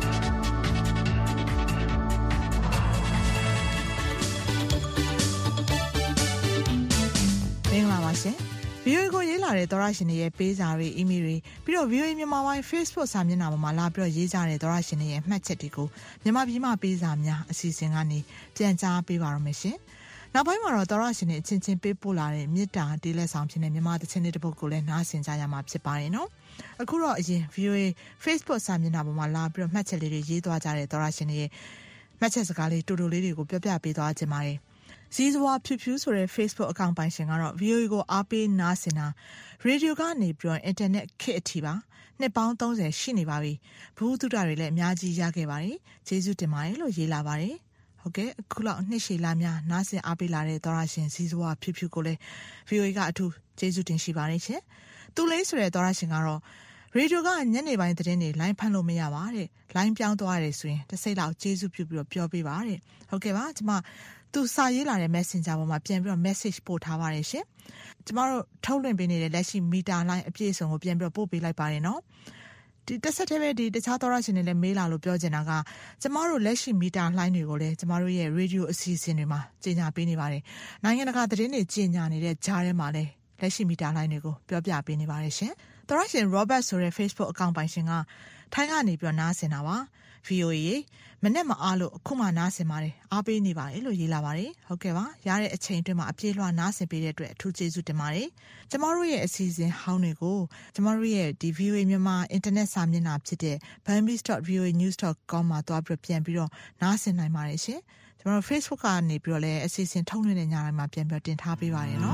မင်္ဂလာပါရှင် ဗီအိုအေ ကိုရေးလာတဲ့သောရရှင်တွေရဲ့ပေးစာတွေအီးမေးလ်တွေပြီးတော့ ဗီအိုအေ မြန်မာပိုင်း Facebook စာမျက်နှာပေါ်မှာလာပြီးတော့ရေးကြတဲ့သောရရှင်တွေရဲ့မှတ်ချက်တွေကိုမြန်မာပြည်မှာပေးစာများအစီအစဉ်ကနေပြန်ကြားပေးပါရမယ်ရှင်နောက်ပိုင်းမှာတော့သောရရှင်တွေအချင်းချင်းပေးပို့လာတဲ့မေတ္တာတေးလက်ဆောင်ဖြစ်တဲ့မြန်မာသချင်းတွေတစ်ပုဒ်ကိုလည်းနားဆင်ကြရမှာဖြစ်ပါတယ်နော်အခုတော့အရင် ဗီအိုအေ Facebook စာမျက်နှာပေါ်မှာလာပြီးတော့မှတ်ချက်လေးတွေရေးသွားကြတဲ့သောရရှင်တွေရဲ့မှတ်ချက်စကားလေးတူတူလေးတွေကိုပြောပြပေးသွားခြင်းပါတယ်ဇီဇဝါဖြူဖြူဆိုတဲ့ Facebook အကောင့်ပိုင်ရှင်ကတော့ ဗီအိုအေ ကိုအားပေးနားဆင်တာရေဒီယိုကနေပြီးတော့ internet ခေတ်အထိပါနှစ်ပေါင်းသုံးဆယ်ရှိနေပါပြီဘုဟုတုဒတွေလည်းအများကြီးရခဲ့ပါတယ်ကျေးဇူးတင်ပါတယ်လို့ရေးလာပါတယ်ဟုတ်ကဲ့အခုလောက်နှစ်ရှည်လာများနားဆင်အားပေးလာတဲ့သောရရှင်စီစွာဖြူဖြူကိုလည်း ဗီအိုအေ ကအထူးကျေးဇူးတင်ရှိပါတယ်ရှင်သူလေးဆိုတဲ့သောရရှင်ကတော့ရေဒီယိုကညနေပိုင်းသတင်းတွေလိုင်းဖမ်းလို့မရပါတဲ့လိုင်းပြောင်းသွားရတယ်ဆိုရင်တစ်စိတ်လောက်ကျေးဇူးပြုပြီးတော့ပြောပေးပါတဲ့ဟုတ်ကဲ့ပါကျမသူစာရေးလာတဲ့ Messenger ပေါ်မှာပြန်ပြီးတော့ message ပို့ထားပါတယ်ရှင်ကျမတို့ထုတ်လွှင့်ပေးနေတဲ့လက်ရှိမီတာလိုင်းအပြည့်အစုံကိုပြန်ပြီးတော့ပို့ပေးလိုက်ပါတယ်နော်ဒီတစ်ဆက်တည်းပဲဒီတခြားသောရရှင်တွေလည်းမေးလာလို့ပြောချင်တာကကျမတို့လက်ရှိမီတာလိုင်းတွေကိုလည်းကျမတို့ရဲ့ radio အစီအစဉ်တွေမှာကြီးညာပေးနေပါတယ်နိုင်ငံတကာသတင်းတွေကြီးညာနေတဲ့ကြားထဲမှာလည်းလက်ရှိမီတာလိုင်းတွေကိုပြောပြပေးနေပါတယ်ရှင်သောရရှင် Robert ဆိုတဲ့ Facebook အကောင့်ပိုင်ရှင်ကထိုင်းကနေပြီးတော့နားဆင်တာပါ ဗီအိုအေ မနေ့မအားလို့အခုမှနားဆင်ပါတယ်အားပေးနေပါတယ်လို့ရေးလာပါတယ်ဟုတ်ကဲ့ပါရတဲ့အချိန်အတွင်းမှာအပြေးလွှာနားဆင်ပေးတဲ့အတွက်အထူးကျေးဇူးတင်ပါတယ်ကျမတို့ရဲ့အစီအစဉ်ဟောင်းတွေကိုကျမတို့ရဲ့ဒီ ဗီအိုအေ မြန်မာအင်တာနက်စာမျက်နှာဖြစ်တဲ့ burmese dot v o a news dot com မှာတွားပြီးပြန်ပြီးတော့နားဆင်နိုင်ပါတယ်ရှင်ကျမတို့ Facebook ကနေပြီးတော့လည်းအစီအစဉ်ထုတ်လွှင့်တဲ့ညတိုင်းမှာပြန်ပြီးတင်ထားပေးပါတယ်နော်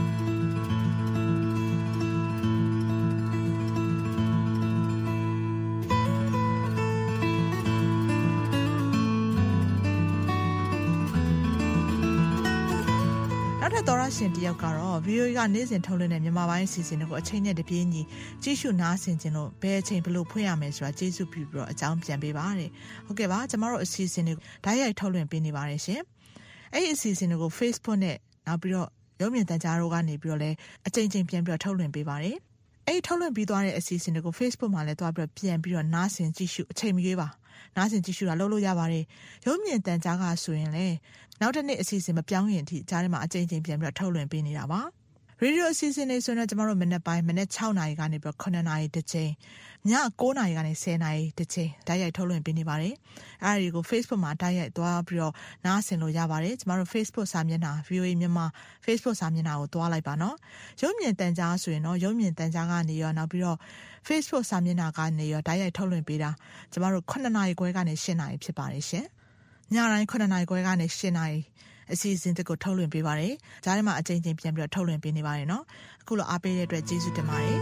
သောရရှင်တယောက်ကတော့ ဗီအိုအေ ကနေ့စဉ်ထုတ်လွှင့်တဲ့မြန်မာပိုင်းအစီအစဉ်တွေကိုအချိန်နဲ့တပြေးညီကြည့်ရှုနားဆင်ခြင်းလို့ဘယ်အချိန်ဘယ်လိုဖွင့်ရမယ်ဆိုတာကျေးဇူးပြုပြီးတော့အကြောင်းပြန်ပေးပါတဲ့ဟုတ်ကဲ့ပါကျမတို့အစီအစဉ်တွေကိုဓာတ်ရိုက်ထုတ်လွှင့်ပေးနေပါတယ်ရှင်အဲ့ဒီအစီအစဉ်တွေကို Facebook နဲ့နောက်ပြီးတော့ရုပ်မြင်သံကြားတို့ကနေပြီးတော့လည်းအချိန်ချင်းပြန်ပြီးတော့ထုတ်လွှင့်ပေးပါတယ်အဲ့ဒီထုတ်လွှင့်ပြီးသွားတဲ့အစီအစဉ်တွေကို Facebook မှာလည်းတွားပြီးတော့ပြန်ပြီးတော့နားဆင်ကြည့်ရှုအချိန်မရွေးပါနားဆင်ကြည့်ရှုတာလုပ်လို့ရပါတယ်ရုပ်မြင်သံကြားကဆိုရင်လည်းနောက်တစ်နေ့အစီအစဉ်မပြောင်းရင်အထိကြားထဲမှာအကြိမ်ကြိမ်ပြန်ပြီးတော့ထုတ်လွှင့်ပေးနေတာပါရေဒီယိုအစီအစဉ်တွေဆိုရင်တော့ကျမတို့မနေ့ပိုင်းမနေ့၆နာရီကနေပြီးတော့ခုနှစ်နာရီတစ်ချိန်ည၉နာရီကနေ၁၀နာရီတစ်ချိန်ဓာတ်ရိုက်ထုတ်လွှင့်ပေးနေပါတယ်အဲ့ဒီကို Facebook မှာဓာတ်ရိုက်သွားပြီးတော့နားဆင်လို့ရပါတယ်ကျမတို့ Facebook စာမျက်နှာ ဗီအိုအေ မြန်မာ Facebook စာမျက်နှာကိုသွားလိုက်ပါနော်ရုပ်မြင်သံကြားဆိုရင်တော့ရုပ်မြင်သံကြားကနေရောနောက်ပြီးတော့ Facebook စာမျက်နှာကနေရောဓာတ်ရိုက်ထုတ်လွှင့်ပေးတာကျမတို့ခုနှစ်နာရီခွဲကနေ၈နာရီဖြစ်ပါတယ်ရှင်ညတိုင်းခုနှစ်နာရီခွဲကနေ၈နာရီအစီအစဉ်တွေကိုထုတ်လွှင့်ပေးပါတယ်ဂျားထဲမှာအကြိမ်ကြိမ်ပြန်ပြီးတော့ထုတ်လွှင့်ပေးနေပါတယ်နော်အခုလိုအားပေးတဲ့အတွက်ကျေးဇူးတင်ပါတယ်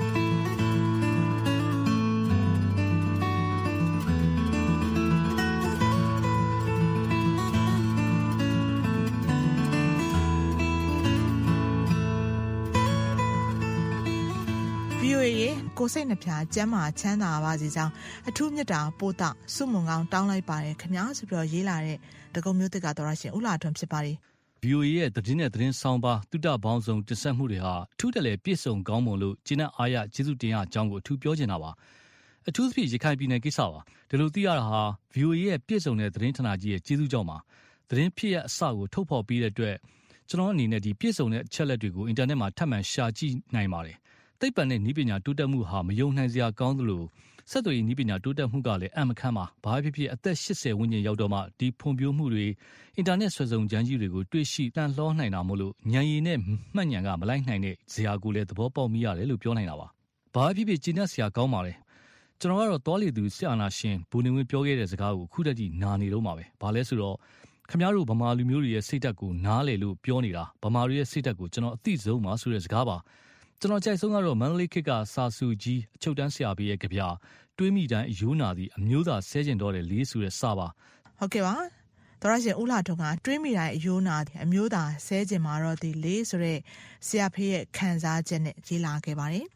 ကိုစိတ်နှပြကျမ်းမာချမ်းသာပါစေကြောင်းအထူးမြတ်တာပို့တာစုမုံကောင်းတောင်းလိုက်ပါတယ်ခင်ဗျာဆိုပြီးတော့ရေးလာတဲ့တကုံမျိုးတစ်ကတော်ရရှင်ဦးလာထွန်းဖြစ်ပါတယ်ဗီအိုအေ ရဲ့သတင်းနဲ့သတင်းဆောင်ပါတုဒဘောင်းဆောင်တင်ဆက်မှုတွေဟာအထူးတလဲပြည့်စုံကောင်းမွန်လို့ကျင်းတဲ့အားရကျေးဇူးတင်ရအကြောင်းကိုအထူးပြောချင်တာပါအထူးသဖြင့်ရခိုင်ပြည်နယ်ကိစ္စပါဒီလိုသိရတာဟာ ဗီအိုအေ ရဲ့ပြည့်စုံတဲ့သတင်းဌာနကြီးရဲ့ကျေးဇူးကြောင့်ပါသတင်းဖြစ်ရအစကိုထုတ်ဖော်ပြီးတဲ့အတွက်ကျွန်တော်အနေနဲ့ဒီပြည့်စုံတဲ့အချက်လက်တွေကိုအင်တာနက်မှာထပ်မံရှာကြည့်နိုင်ပါတယ်သိပ္ပံနဲ့နည်းပညာတိုးတက်မှုဟာမယုံနိုင်စရာကောင်းသလိုဆက်သွယ်ရေးနည်းပညာတိုးတက်မှုကလည်းအံ့မခန်းပါဘာဖြစ်ဖြစ်အသက်၈၀ဝန်းကျင်ရောက်တော့မှဒီဖွံ့ဖြိုးမှုတွေအင်တာနက်ဆွဲဆောင်ကြမ်းကြီးတွေကိုတွေ့ရှိတန်လှောနိုင်တာမို့လို့ဉာဏ်ရည်နဲ့မှတ်ဉာဏ်ကမလိုက်နိုင်တဲ့ဇာကိုလည်းသဘောပေါက်မိရတယ်လို့ပြောနိုင်တာပါဘာဖြစ်ဖြစ်ကျဉ်းစရာကောင်းပါလေကျွန်တော်ကတော့တောလီသူစစ်အာဏာရှင်ဘူနေဝင်းပြောခဲ့တဲ့စကားကိုခုတည်းကနာနေတော့မှာပဲဘာလဲဆိုတော့ခင်ဗျားတို့ဗမာလူမျိုးတွေရဲ့စိတ်ဓာတ်ကိုနားလေလို့ပြောနေတာဗမာတွေရဲ့စိတ်ဓာတ်ကိုကျွန်တော်အသိဆုံးပါဆိုတဲ့စကားပါကျွန်တော်ကြိုက်ဆုံးကတော့မန္တလေးခေတ်ကစာစုကြီးအချုပ်တန်းဆရာပေးရဲ့ကြပြတွေးမိတိုင်းအယိုးနာသည်အမျိုးသားဆဲကျင်တော့တယ်လေးဆိုတဲ့စာပါဟုတ်ကဲ့ပါတော်ရရှင်ဦးလာထွန်းကတွေးမိတိုင်းအယိုးနာသည်အမျိုးသားဆဲကျင်မှာတော့ဒီလေးဆိုတဲ့ဆရာဖေးရဲ့ခံစားချက်နဲ့ရေးလာခဲ့ပါတယ်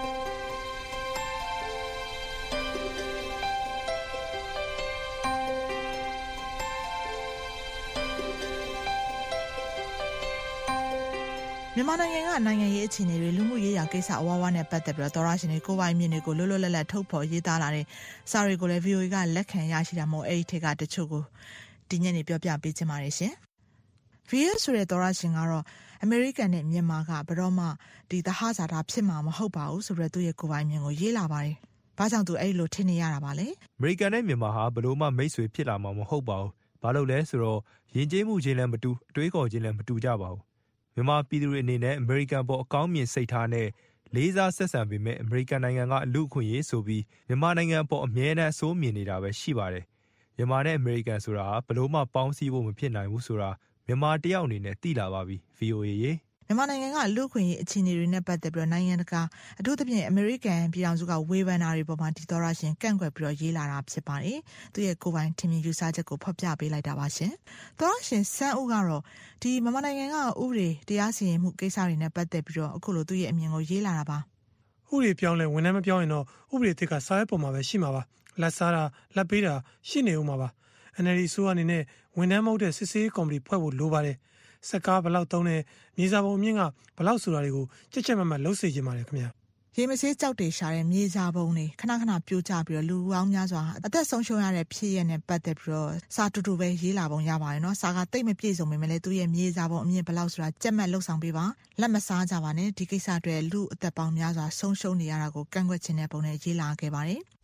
မြန်မာနိုင်ငံကနိုင်ငံရေးအခြေအနေတွေလူမှုရေးရာကိစ္စအဝါးဝါးနဲ့ပတ်သက်ပြီးတော့သောရရှင်တွေကိုပိုင်မြင့်တွေကိုလွတ်လွတ်လပ်လပ်ထုတ်ဖော်ရေးသားလာတဲ့စာတွေကိုလည်း ဗီအိုအေ ကလက်ခံရရှိတာမို့အဲ့ဒီထက်ကတချို့ကိုဒီညနေပြောပြပေးချင်ပါတယ်ရှင်။ ဗီအိုအေ ဆိုတဲ့သောရရှင်ကတော့အမေရိကန်နဲ့မြန်မာကဘယ်တော့မှဒီသဟဇာတာဖြစ်မှာမဟုတ်ပါဘူးဆိုပြီးသူ့ရဲ့ကိုပိုင်မြင့်ကိုရေးလာပါတယ်။ဘာကြောင့်သူအဲ့လိုထင်နေရတာပါလဲ။အမေရိကန်နဲ့မြန်မာဟာဘယ်လို့မှမိတ်ဆွေဖြစ်လာမှာမဟုတ်ပါဘူး။ဘာလို့လဲဆိုတော့ယဉ်ကျေးမှုချင်းလည်းမတူအတွေးခေါ်ချင်းလည်းမတူကြပါဘူး။မြန်မာပြည်သူတွေအနေနဲ့အမေရိကန်ပေါ်အကောင်းမြင်စိတ်ထားနဲ့လေးစားဆက်ဆံပေမဲ့အမေရိကန်နိုင်ငံကအလူအခွင့်အရေးဆိုပြီးမြန်မာနိုင်ငံပေါ်အမြဲတမ်းအဆိုးမြင်နေတာပဲရှိပါတယ်။မြန်မာနဲ့အမေရိကန်ဆိုတာဘယ်လို့မှပေါင်းစည်းဖို့မဖြစ်နိုင်ဘူးဆိုတာမြန်မာတယောက်အနေနဲ့သိလာပါပြီ ဗီအိုအေ ရေမြန်မာနိုင်ငံကလူ့ခွင့်ရေးအခြေအနေတွေနဲ့ပတ်သက်ပြီးတော့နိုင်ငံတကာအထူးသဖြင့်အမေရိကန်ပြည်ထောင်စုကဝေဖန်တာတွေပေါ်မှာဒီသောရရှင်ကန့်ကွက်ပြီးတော့ရေးလာတာဖြစ်ပါတယ်။သူရဲ့ကိုယ်ပိုင်ထင်မြင်ယူဆချက်ကိုဖော်ပြပေးလိုက်တာပါရှင်။သောရရှင်စန်းဦးကတော့ဒီမြန်မာနိုင်ငံကဥပဒေတရားစီရင်မှုကိစ္စတွေနဲ့ပတ်သက်ပြီးတော့အခုလိုသူရဲ့အမြင်ကိုရေးလာတာပါ။ဥပဒေပြောင်းလဲဝန်ထမ်းမပြောင်းရင်တော့ဥပဒေအသစ်ကစာရွက်ပေါ်မှာပဲရှိမှာပါ။လက်စားတာလက်ပေးတာရှိနေဦးမှာပါ။ အန် အယ် ဒီ ဆိုအနေနဲ့ဝန်ထမ်းမဟုတ်တဲ့စစ်ဆေးကော်မတီဖွဲ့ဖို့လိုပါတယ်။စက်ကားဘလောက်သုံးတဲ့မြေစာပုံအမြင့်ကဘလောက်ဆိုတာတွေကိုကြက်ကြက်မတ်မတ်လှုပ်စေချင်ပါတယ်ခင်ဗျာ။ရေမဆေးကြောက်တေရှာတဲ့မြေစာပုံတွေခဏခဏပြိုကျပြီးတော့လူပေါင်းများစွာအသက်ဆုံးရှုံးရတဲ့ဖြစ်ရနဲ့ပတ်သက်ပြီးတော့စာတူတူပဲရေးလာပုံရပါတယ်နော်။စာကတိတ်မပြည့်စုံပေမဲ့လည်းသူရဲ့မြေစာပုံအမြင့်ဘလောက်ဆိုတာကြက်မှတ်လှုပ်ဆောင်ပေးပါလက်မစားကြပါနဲ့ဒီကိစ္စအတွက်လူအသက်ပေါင်းများစွာဆုံးရှုံးနေရတာကိုကန့်ကွက်ခြင်းတဲ့ပုံနဲ့ရေးလာခဲ့ပါတယ်။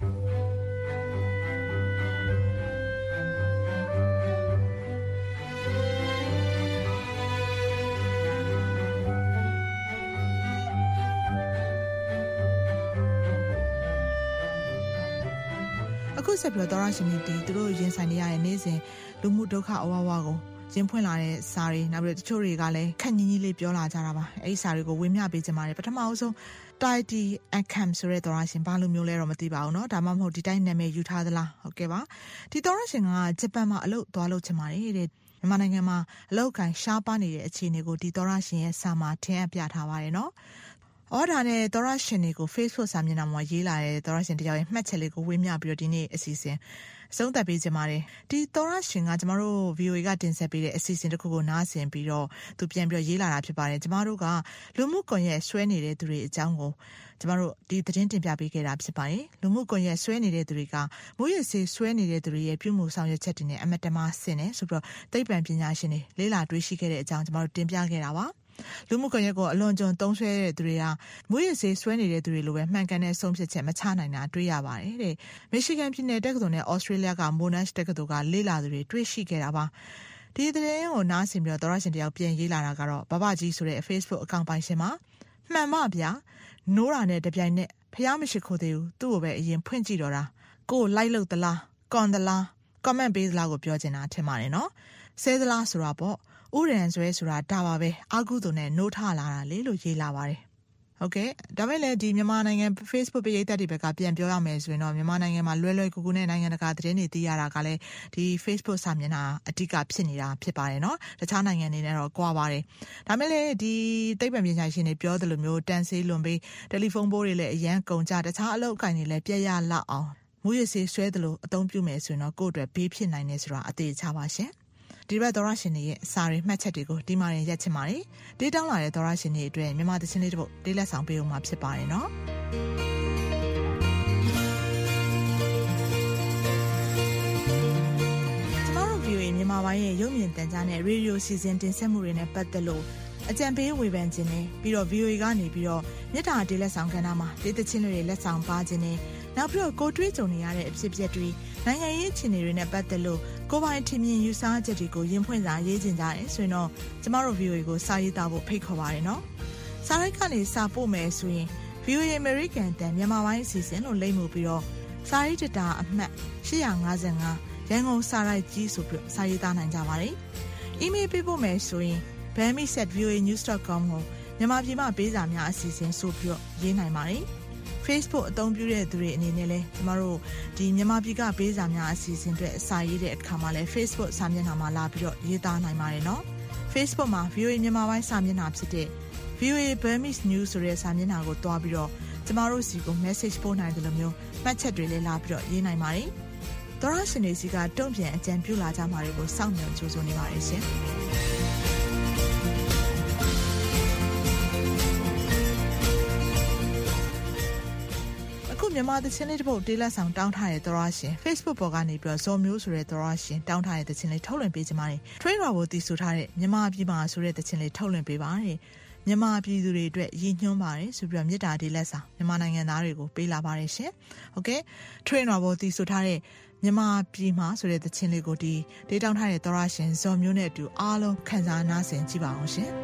အခုဆက်ပြီးတော့သောရရှင်တွေသူတို့ရင်ဆိုင်နေရတဲ့နေ့စဉ်လူမှုဒုက္ခအဝဝကိုရင်ဖွင့်လာတဲ့စာတွေနောက်ပြီးတော့တချို့တွေကလည်းခက်ညီးညီးလေးပြောလာကြတာပါအဲ့ဒီစာတွေကိုဝေမျှပေးကြပါတယ်ပထမအဆုံး Tidy Akam ဆိုတဲ့သောရရှင်ဘာလို့မျိုးလဲတော့မသိပါဘူးเนาะဒါမှမဟုတ်ဒီတိုင်းနာမည်ယူထားသလားဟုတ်ကဲ့ပါဒီသောရရှင်ကဂျပန်မှာအလုပ်သွားလုပ်ချင်ပါတယ်တဲ့မြန်မာနိုင်ငံမှာအလုပ်ကန်ရှားပါနေတဲ့အခြေအနေကိုဒီသောရရှင်ရဲ့စာမှာထင်အပ်ပြထားပါတယ်เนาะအော်ဒါနဲ့သောရရှင်တွေကို Facebook စာမျက်နှာမှာရေးလာတဲ့သောရရှင်တယောက်ရဲ့မှတ်ချက်လေးကိုဝေမျှပြီးတော့ဒီနေ့အစီအစဉ်အဆုံးသတ်ပေးကြပါတယ်ဒီသောရရှင်ကကျမတို့ ဗီအိုအေ ကတင်ဆက်ပေးတဲ့အစီအစဉ်တစ်ခုကိုနားဆင်ပြီးတော့သူပြန်ပြီးတော့ရေးလာတာဖြစ်ပါတယ်ကျမတို့ကလူမှုကွန်ရက်ဆွဲနေတဲ့သူတွေအကြောင်းကိုကျမတို့ဒီသတင်းတင်ပြပေးခဲ့တာဖြစ်ပါတယ်လူမှုကွန်ရက်ဆွဲနေတဲ့သူတွေကမိုးရစေးဆွဲနေတဲ့သူတွေရဲ့ပြုမှုဆောင်ရွက်ချက်တွေနဲ့အမတမဆင်နေဆိုပြီးတော့သိပ္ပံပညာရှင်တွေလေးလာတွေးရှိခဲ့တဲ့အကြောင်းကျမတို့တင်ပြခဲ့တာပါလူမှုကွန်ရက်ကိုအလွန်ကျွံသုံးဆွဲတဲ့သူတွေကမွေးရစေးဆွဲနေတဲ့သူတွေလိုပဲမှန်ကန်တဲ့ဆုံးဖြတ်ချက်မချနိုင်တာတွေ့ရပါတယ်တဲ့မီရှီဂန်ပြည်နယ်တက္ကသိုလ်နဲ့ဩစတြေးလျကမိုနက်တက္ကသိုလ်ကလေ့လာသူတွေတွေ့ရှိခဲ့တာပါဒီသတင်းကိုနားဆင်ပြီးတော့သောရရှင်တယောက်ပြန်ရေးလာတာကတော့ဘဘကြီးဆိုတဲ့ Facebook အကောင့်ပိုင်ရှင်မှာမှန်ပါဗျာနိုးတာနဲ့တပြိုင်နက်ဖျားမရှိခိုးသေးဘူးသူ့ကိုပဲအရင်ဖွင့်ကြည့်တော့တာကိုလိုက်လို့သလားကွန်သလား comment ပေးသလားကိုပြောချင်တာထင်ပါတယ်နော်ဆဲသလားဆိုတာပေါ့ဥရန်ဆွဲဆိုတာဒါပါပဲအာကုသို့နဲ့နိုးထလာတာလေလို့ရေးလာပါတယ်ဟုတ်ကဲ့ဒါပေမဲ့လည်းဒီမြန်မာနိုင်ငံ Facebook ပရိသတ်တွေဘက်ကပြန်ပြောရမယ်ဆိုရင်တော့မြန်မာနိုင်ငံမှာလွယ်လွယ်ကူကူနဲ့နိုင်ငံတကာသတင်းတွေသိရတာကလည်းဒီ Facebook စာမျက်နှာအဓိကဖြစ်နေတာဖြစ်ပါတယ်နော်တခြားနိုင်ငံတွေနဲ့တော့ကွာပါတယ်ဒါပေမဲ့လည်းဒီသိပ္ပံပညာရှင်တွေပြောသလိုမျိုးတန်ဆေးလွန်ပြီးတယ်လီဖုန်းဘိုးတွေလည်းအရန်ကုန်ကြတခြားအလုပ်အကိုင်တွေလည်းပြည့်ရလောက်အောင်မူရစေးဆွဲသလိုအသုံးပြုမယ်ဆိုရင်တော့ကိုယ့်အတွက်ဘေးဖြစ်နိုင်နေဆိုတာအသေးချပါရှင်ဒီဘက်သောရရှင်တွေရဲ့စာရီမှတ်ချက်တွေကိုဒီမှာရင်ရက်ချင်ပါတယ်ဒေးတောင်းလာတဲ့သောရရှင်တွေအတွက်မြန်မာသချင်းလေးတစ်ပုဒ်လေးလက်ဆောင်ပေးအောင်မှာဖြစ်ပါတယ်နော်ကျမတို့ ဗီအိုအေ မြန်မာပိုင်းရဲ့ရုပ်မြင်သံကြားနဲ့ရေဒီယိုစီစဉ်တင်ဆက်မှုတွေနဲ့ပတ်သက်လို့အကြံပေးဝေဖန်ခြင်းနဲ့ပြီးတော့ ဗီအိုအေ ကနေပြီးတော့မြစ်တာဒေးလက်ဆောင်ကဏ္ဍမှာဒေးသချင်းတွေလက်ဆောင်ပါခြင်းနဲ့နောက်ပြီးတော့ကိုတွေးကြုံနေရတဲ့အဖြစ်အပျက်တွေနိုင်ငံရေးအခြေအနေတွေနဲ့ပတ်သက်လို့ကိုပိုင်ထင်မြင်ယူဆချက်တွေကိုရင်ဖွင့်စာရေးခြင်းကြတယ်ဆိုရင်တော့ကျမတို့ ဗီအိုအေ ကိုစာရေးသားဖို့ဖိတ်ခေါ်ပါတယ်နော်စာရိုက်ကနေစာပို့မယ်ဆိုရင် ဗီအိုအေ American တန်မြန်မာပိုင်းအစီအစဉ်လို့လိမ့်မှုပြီးတော့စာရေးတတာအမှတ်၈၅၅ရန်ကုန်စာရိုက်ကြီးဆိုပြီးစာရေးသားနိုင်ကြပါတယ်အီးမေးလ်ပေးပို့မယ်ဆိုရင် burmese at v o a news dot com ကိုမြန်မာပြည်မှာပေးစာများအစီအစဉ်ဆိုပြီးတော့ရေးနိုင်ပါတယ်Facebook အသုံးပြုတဲ့သူတွေအနေနဲ့လည်းကျမတို့ဒီမြန်မာပြည်ကပေးစာများအစီအစဉ်တွေအစာရေးတဲ့အခါမှာလည်း Facebook စာမျက်နှာမှာလာပြီးတော့ရေးသားနိုင်ပါတယ်နော် Facebook မှာ ဗီအိုအေ မြန်မာပိုင်းစာမျက်နှာဖြစ်တဲ့ ဗီအိုအေ Burmese News ဆိုတဲ့စာမျက်နှာကိုတွားပြီးတော့ကျမတို့စီကို message ပို့နိုင်တယ်လို့မျိုးမှတ်ချက်တွေလည်းလာပြီးတော့ရေးနိုင်ပါတယ်သောရရှင်တွေစီကတုံ့ပြန်အကြံပြုလာကြမှာတွေကိုစောင့်မျှော်ကြိုးစားနေပါတယ်ရှင်မြန်မာသချင်းလေးတစ်ပုဒ်တေးလက်ဆောင်တောင်းထားတဲ့သောရရှင် Facebook ပေါ်ကနေပြီးတော့ဇော်မျိုးဆိုတဲ့သောရရှင်တောင်းထားတဲ့သချင်းလေးထုတ်လွှင့်ပေးကြပါတယ်။ Train တော်ကိုတည်ဆိုထားတဲ့မြန်မာပြည်မှာဆိုတဲ့သချင်းလေးထုတ်လွှင့်ပေးပါတယ်။မြန်မာပြည်သူတွေအတွက်ရည်ညွှန်းပါတယ်ဆိုပြီးတော့မြစ်တာတေးလက်ဆောင်မြန်မာနိုင်ငံသားတွေကိုပေးလာပါတယ်ရှင်။ Okay Train တော်ကိုတည်ဆိုထားတဲ့မြန်မာပြည်မှာဆိုတဲ့သချင်းလေးကိုဒီတေးတောင်းထားတဲ့သောရရှင်ဇော်မျိုးနဲ့အတူအားလုံးခံစားနားဆင်ကြည့်ပါအောင်ရှင်။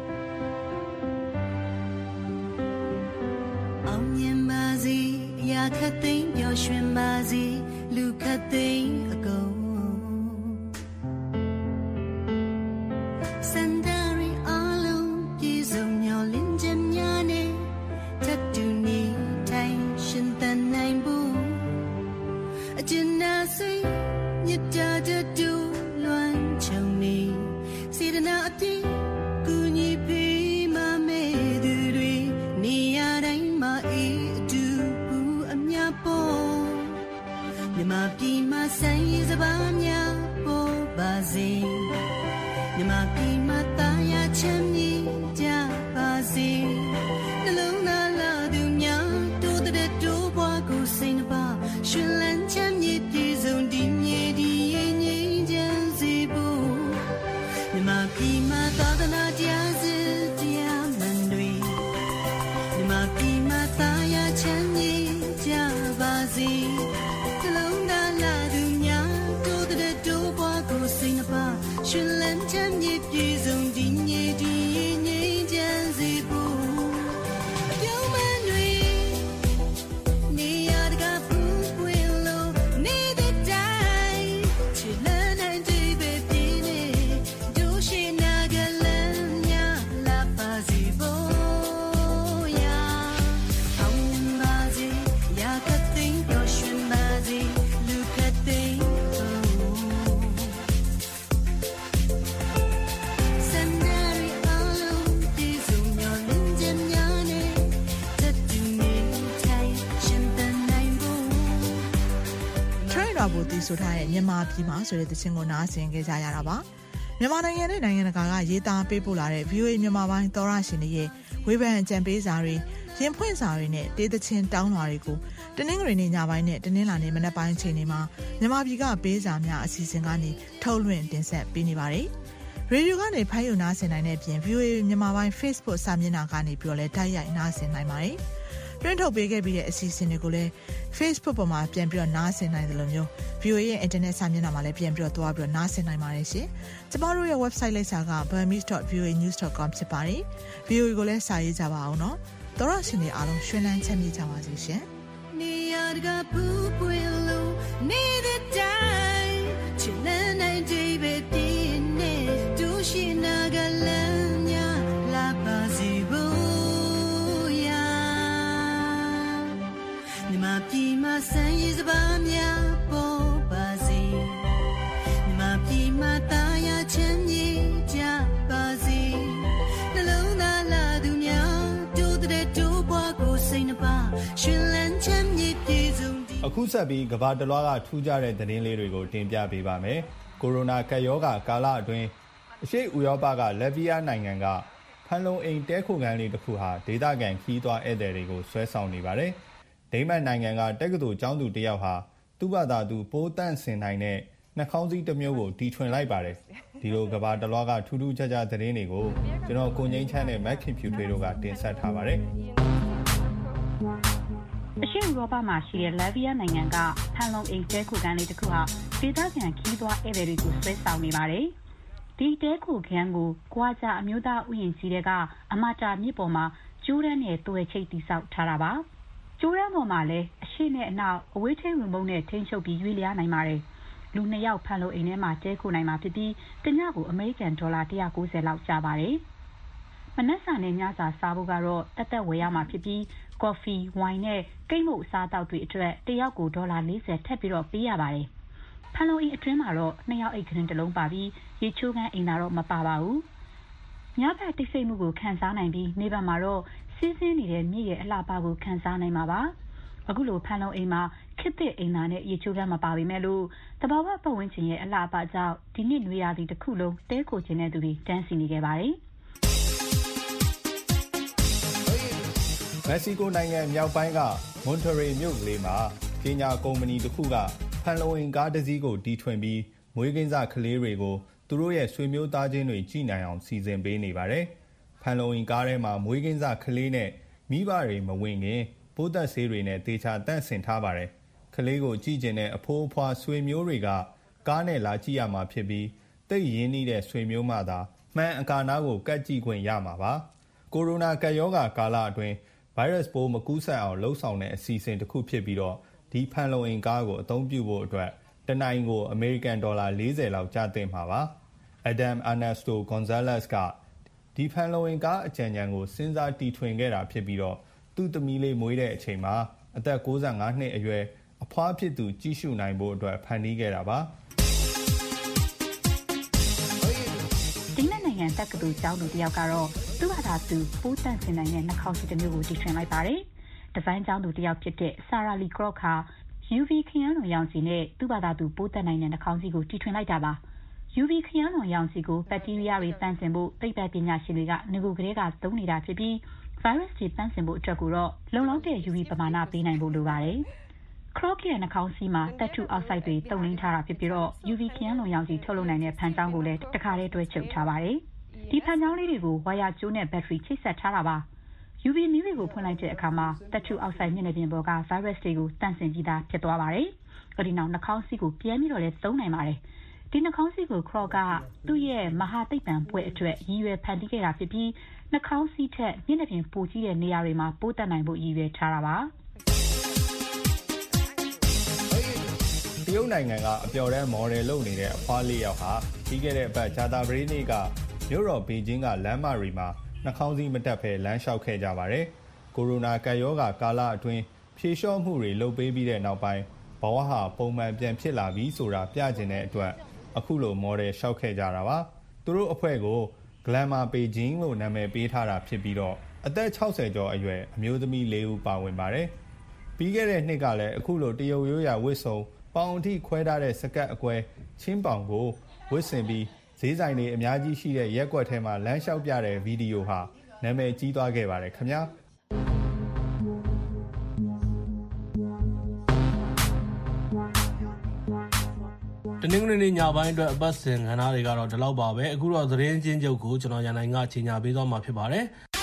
အောင်မြင်ပါစေရာခတ်သိမ်းပျော်ရွှင်ပါစေလူခတ်သိမ်းအကုန်စန္ဒရီအလုံးပြေဆုံးညောနိုင်ဘူးအကျဉ်းနာစိတ်မြတ်တာတူလွမ်းချုံနေစေတနာအပြည့်ကူညီပေးမမဲ့သူတွေနေရာတိုင်းမှာအေးအတူဘူးအမြပေါ်မြမပြည်မှာဆိုင်ရစပါးများပေါ်ပါစေမြမပြည်မှာတာယာချမ်းမြေကြပါစေနှလုံးသားလာသူများတိုးတဲ့တိုးပွားကိုစိတ်နှပါရှင်လန်းချမ်းမြေပြည်စုံဒီမြေဒီရင်ငြိမ်းချမ်းစေဖို့မြမပြည်မှာသာသနာတရားစစ်တရားမှန်တွေမြမပြည်မှာတာယာချမ်းမြေကြပါစေနှလုံးသားလာသူများတိုးတဲ့တိုးပွားကိုစိတ်နှပါရှင်လန်းချမ်းမြေပြည်စုံဒီမြေဒီရင်ငြိမ်းချမ်းစေဖို့ပြုံးမတွေနေရတကဖူးပွင့်လို့နေတဲ့တိုင်းချစ်လန်းနိုင်တဲ့ပဲပြင်းနေဒုရှိနာကလမ်းများလာပါစီဖို့ရာအောင်ပါစေရာကသိမ်းပျော်ရွှင်ပါစေလူကသိမ်းဖို့တည်ဆိုထားတဲ့မြန်မာပြည်မှာဆိုတဲ့သချင်းကိုနားဆင်ကြကြရတာပါမြန်မာနိုင်ငံနဲ့နိုင်ငံတကာကရေးသားပေးပို့လာတဲ့ ဗီအိုအေ မြန်မာပိုင်းသောရရှင်တွေရဲ့ဝေဖန်အကြံပေးစာတွေရင်ဖွင့်စာတွေနဲ့တေးသချင်းတောင်းလွှာတွေကိုတနင်္ဂနွေနေ့ညပိုင်းနဲ့တနင်္လာနေ့မနက်ပိုင်းအချိန်တွေမှာမြန်မာပြည်ကပေးစာများအစီအစဉ်ကနေထုတ်လွှင့်တင်ဆက်ပေးနေပါတယ်ရေဒီယိုကနေဖိုင်းယူနားဆင်နိုင်တဲ့ပြင် ဗီအိုအေ မြန်မာပိုင်း Facebook စာမျက်နှာကနေပြီးတော့လည်းတိုက်ရိုက်နားဆင်နိုင်ပါတယ်တွင်းထုတ်ပေးခဲ့ပြီးတဲ့အစီအစဉ်တွေကိုလည်း Facebook ပေါ်မှာပြန်ပြီးတော့နားဆင်နိုင်တယ်လို့မျိုး ဗီအိုအေ ရဲ့ Internet စာမျက်နှာမှာလည်းပြန်ပြီးတော့တွားပြီးတော့နားဆင်နိုင်ပါတယ်ရှင်။ကျမတို့ရဲ့ website လိပ်စာက burmese dot v o a news dot com ဖြစ်ပါတယ်။ ဗီအိုအေ ကိုလည်းစာရေးကြပါအောင်နော်။သောရရှင်တွေအားလုံးရွှင်လန်းချမ်းမြေ့ကြပါစေရှင်။နေရတကပူပွင့်လို့နေတဲ့တိုင်းချစ်လန်းနိုင်တဲ့ပဲပြင်းနေဒုရှိနာကလမ်းများလာပါစီဖို့ရာမြမပြည်မှာဆိုင်ရစပါးများပေါ်ပါစေမြမပြည်မှာတာယာချမ်းမြေကြပါစေနှလုံးသားလာသူများတိုးတဲ့တိုးပွားကိုစိတ်နှပါရှင်လန်းချမ်းမြေပြည်စုံအခုဆက်ပြီးကဘာတလွားကထူးခြားတဲ့သတင်းလေးတွေကိုတင်ပြပေးပါမယ်ကိုရိုနာကပ်ရောဂါကာလအတွင်းအရှေ့ဥရောပကလက်ဗီးယားနိုင်ငံကဖန်လုံအိမ်တဲခိုခန်းလေးတစ်ခုဟာဒေသခံခီးသွွားဧည့်သည်တွေကိုဆွဲဆောင်နေပါတယ်ဒိန်းမတ်နိုင်ငံကတက္ကသိုလ်ကျောင်းသူတစ်ယောက်ဟာသူ့ဘာသာသူပိုးတန့်စင်နိုင်တဲ့နှာခေါင်းစည်းတစ်မျိုးကိုတီထွင်လိုက်ပါတယ်ဒီလိုကဘာတလွားကထူးထူးခြားခြားသတင်းတွေကိုကျွန်တော်ကိုငိမ့်ချမ်းနဲ့မက်ခင်ဖြူထွေးတို့ကတင်ဆက်ထားပါတယ်အရှေ့ဥရောပမှာရှိတဲ့လက်ဗီးယားနိုင်ငံကဖန်လုံအိမ်တဲခိုခန်းလေးတစ်ခုဟာဒေသခံခီးသွွားဧည့်သည်တွေကိုဆွဲဆောင်နေပါတယ်ဒီတဲခိုခန်းကိုကွာကြအမျိုးသားဥယျာဉ်ကြီးတဲ့အမတာမြစ်ပေါ်မှာကျိုးရမ်းနဲ့တွယ်ချိတ်တိဆောက်ထားတာပါကျိုးရမ်းပေါ်မှာလည်းအရှိနဲ့အနောက်အဝေးထိန်းဝင်ပုံနဲ့ထိန်းချုပ်ပြီးရွေးလျားနိုင်ပါတယ်လူနှစ်ယောက်ဖန်လုံအိမ်ထဲမှာတဲခိုနိုင်မှာဖြစ်ပြီးတညကိုအမေရိကန်ဒေါ်လာone hundred ninetyလောက်ကျပါတယ်မနက်စာနဲ့ညစာစားဖို့ကတော့တက်တက်ဝယ်ရမှာဖြစ်ပြီးကော်ဖီဝိုင်နဲ့ကိတ်မုတ်အစားအသောက်တွေအတွက်တယောက်ကိုဒေါ်လာfortyထပ်ပြီးတော့ပေးရပါတယ်ဖန်လုံအိမ်အတွင်းမှာတော့နှစ်ယောက်အိတ်ကလေးတစ်လုံးပါပြီးရေချိုးခန်းအိမ်သာတော့မပါပါဘူးညဘက်တိတ်ဆိတ်မှုကိုခံစားနိုင်ပြီးနေ့ဘက်မှာတော့စီးဆင်းနေတဲ့မြစ်ရဲ့အလှပကိုခံစားနိုင်မှာပါအခုလိုဖန်လုံအိမ်မှာခစ်တဲ့အိမ်သာနဲ့ရေချိုးခန်းမပါပေမဲ့လို့တဘာဝပတ်ဝန်းကျင်ရဲ့အလှပကြောင့်ဒီနှစ်နွေရာသီတစ်ခုလုံးတဲခိုခြင်းတဲ့သူတွေတန်းစီနေခဲ့ပါတယ်မက္ကဆီကိုနိုင်ငံမြောက်ပိုင်းကမွန်တရေမြို့ကလေးမှာပညာကုမ္ပဏီတစ်ခုကဖန်လုံအိမ်ကားတစ်စီးကိုတီထွင်ပြီးမွေးကင်းစကလေးတွေကိုသူတို့ရဲ့ဆွေမျိုးသားချင်းတွေကြည်နိုင်အောင်စီစဉ်ပေးနေပါတယ်။ဖန်လုံအိမ်ကားထဲမှာမွေးကင်းစကလေးနဲ့မိဘတွေမဝင်ခင်ပိုးသက်ဆေးတွေနဲ့တေချာတန့်စင်ထားပါတယ်။ကလေးကိုကြည်ကျင်တဲ့အဖိုးအဖွားဆွေမျိုးတွေကကားနဲ့လာကြည့်ရမှာဖြစ်ပြီးတိတ်ရင်းနှီးတဲ့ဆွေမျိုးမှသာမှန်အကာနာကိုကတ်ကြည့်ခွင့်ရမှာပါ။ကိုရိုနာကပ်ရောဂါကာလအတွင်းဗိုင်းရပ်စ်ပိုးမကူးစက်အောင်လှုံ့ဆော်တဲ့အစီအစဉ်တစ်ခုဖြစ်ပြီးတော့ဒီဖန်လုံအိမ်ကားကိုအသုံးပြုဖို့အတွက်တနိုင်ကိုအမေရိကန်ဒေါ်လာfortyလောက်ကျသင့်မှာပါ။ Adam Ernesto Gonzalez ကဒီဖန်လုံအိမ်ကားအကြံဉာဏ်ကိုစဉ်းစားတီထွင်ခဲ့တာဖြစ်ပြီးတော့သူ့သမီးလေးမွေးတဲ့အချိန်မှာအသက်၉၅နှစ်အရွယ်အဖွားဖြစ်သူကြည့်ရှုနိုင်ဖို့အတွက်ဖန်တီးခဲ့တာပါဒီနေ့နိုင်ငံတက္ကသိုလ်ကျောင်းသူတယောက်ကတော့သူ့ဟာသာသူပိုးတန့်စင်နိုင်တဲ့နှာခေါင်းစည်းတစ်မျိုးကိုတီထွင်လိုက်ပါတယ်။ဒီဇိုင်းကျောင်းသူတယောက်ဖြစ်တဲ့ Sarah Lee Kroc ဟာ ယူ ဗီ ခရမ်းလွန်ရောင်စီနဲ့သူ့ဘာသာသူပိုးတန့်နိုင်တဲ့နှာခေါင်းစည်းကိုတီထွင်လိုက်တာပါ။ ယူ ဗီ ခရမ်းလွန်ရောင်စီကိုဘက်တီးရီးယားတွေတန့်စင်ဖို့သိပ္ပံပညာရှင်တွေကငကိုကလေးကသုံးနေတာဖြစ်ပြီး virus တွေတန့်စင်ဖို့အတွက်ကိုတော့လုံလောက်တဲ့ ယူ ဗီ ပမာဏပေးနိုင်ဖို့လိုပါတယ်။ Kroc ရဲ့နှာခေါင်းစည်းမှာတက်ထုအောက်ဆိုက်တွေတုံ့နှင်းထားတာဖြစ်ပြီးတော့ ယူ ဗီ ခရမ်းလွန်ရောင်စီထုတ်လုပ်နိုင်တဲ့ဖန်ချောင်းကိုလည်းတစ်ခါတည်းတွဲချုပ်ထားပါတယ်။ဒီဖန်ချောင်းလေးတွေကိုဝါယာကျိုးနဲ့ဘက်ထရီချိတ်ဆက်ထားတာပါ။ ယူ ဗီ မီးတွေကိုဖွင့်လိုက်တဲ့အခါမှာတက်ထုအောက်ဆိုက်မျက်နှာပြင်ပေါ်က virus တွေကိုတန့်စင်ပြီးသားဖြစ်သွားပါတယ်။အဲဒီနောက်နှာခေါင်းစည်းကိုပြန်ပြီးတော့လည်းသုံးနိုင်ပါတယ်။ဒီနှာခေါင်းစည်းကို Kroc ကသူ့ရဲ့မဟာသိပ္ပံပွဲအတွက်ရည်ရွယ်ဖန်တီးခဲ့တာဖြစ်ပြီးနှာခေါင်းစည်းထက်မျက်နှာပြင်ပိုကြီးတဲ့နေရာတွေမှာပိုးတတ်နိုင်ဖို့ရည်ရွယ်ထားတာပါတရုတ်နိုင်ငံကအပျော်တမ်းမော်ဒယ်လုပ်နေတဲ့အဖွားလေးယောက်ဟာပြီးခဲ့တဲ့အပတ်ဂျာတာပရိနေ့ကမြို့တော်ဘေကျင်းကလမ်းမတွေမှာနှာခေါင်းစည်းမတက်ဘဲလမ်းလျှောက်ခဲ့ကြပါတယ်။ကိုရိုနာကပ်ရောဂါကာလအတွင်းဖြေလျှော့မှုတွေလုပ်ပေးပြီးတဲ့နောက်ပိုင်းဘဝဟာပုံမှန်ပြန်ဖြစ်လာပြီဆိုတာပြကျင်တဲ့အတွက်အခုလိုမော်ဒယ်လျှောက်ခဲ့ကြတာပါ။သူတို့အဖွဲ့ကို Glamour Beijing လို့နာမည်ပေးထားတာဖြစ်ပြီးတော့အသက်၆၀ကျော်အရွယ်အမျိုးသမီး၄ဦးပါဝင်ပါတယ်။ပြီးခဲ့တဲ့နှစ်ကလည်းအခုလိုတရုတ်ရိုးရာဝတ်စုံပေါင်အထိခွဲထားတဲ့စကတ်အကွဲချင်းပေါင်ကိုဝတ်ဆင်ပြီးဈေးဆိုင်တွေအများကြီးရှိတဲ့ရက်ကွက်ထဲမှာလမ်းလျှောက်ပြတဲ့ဗီဒီယိုဟာနာမည်ကြီးသွားခဲ့ပါတယ်ခင်ဗျာတနင်္ဂနွေနေ့ညပိုင်းအတွက်အပတ်စဉ်ခန်းသားတွေကတော့ဒီလောက်ပါပဲအခုတော့သတင်းချင်းချုပ်ကိုကျွန်တော်ရန်နိုင်ကချိန်ညာပေးသွားမှာဖြစ်ပါတယ်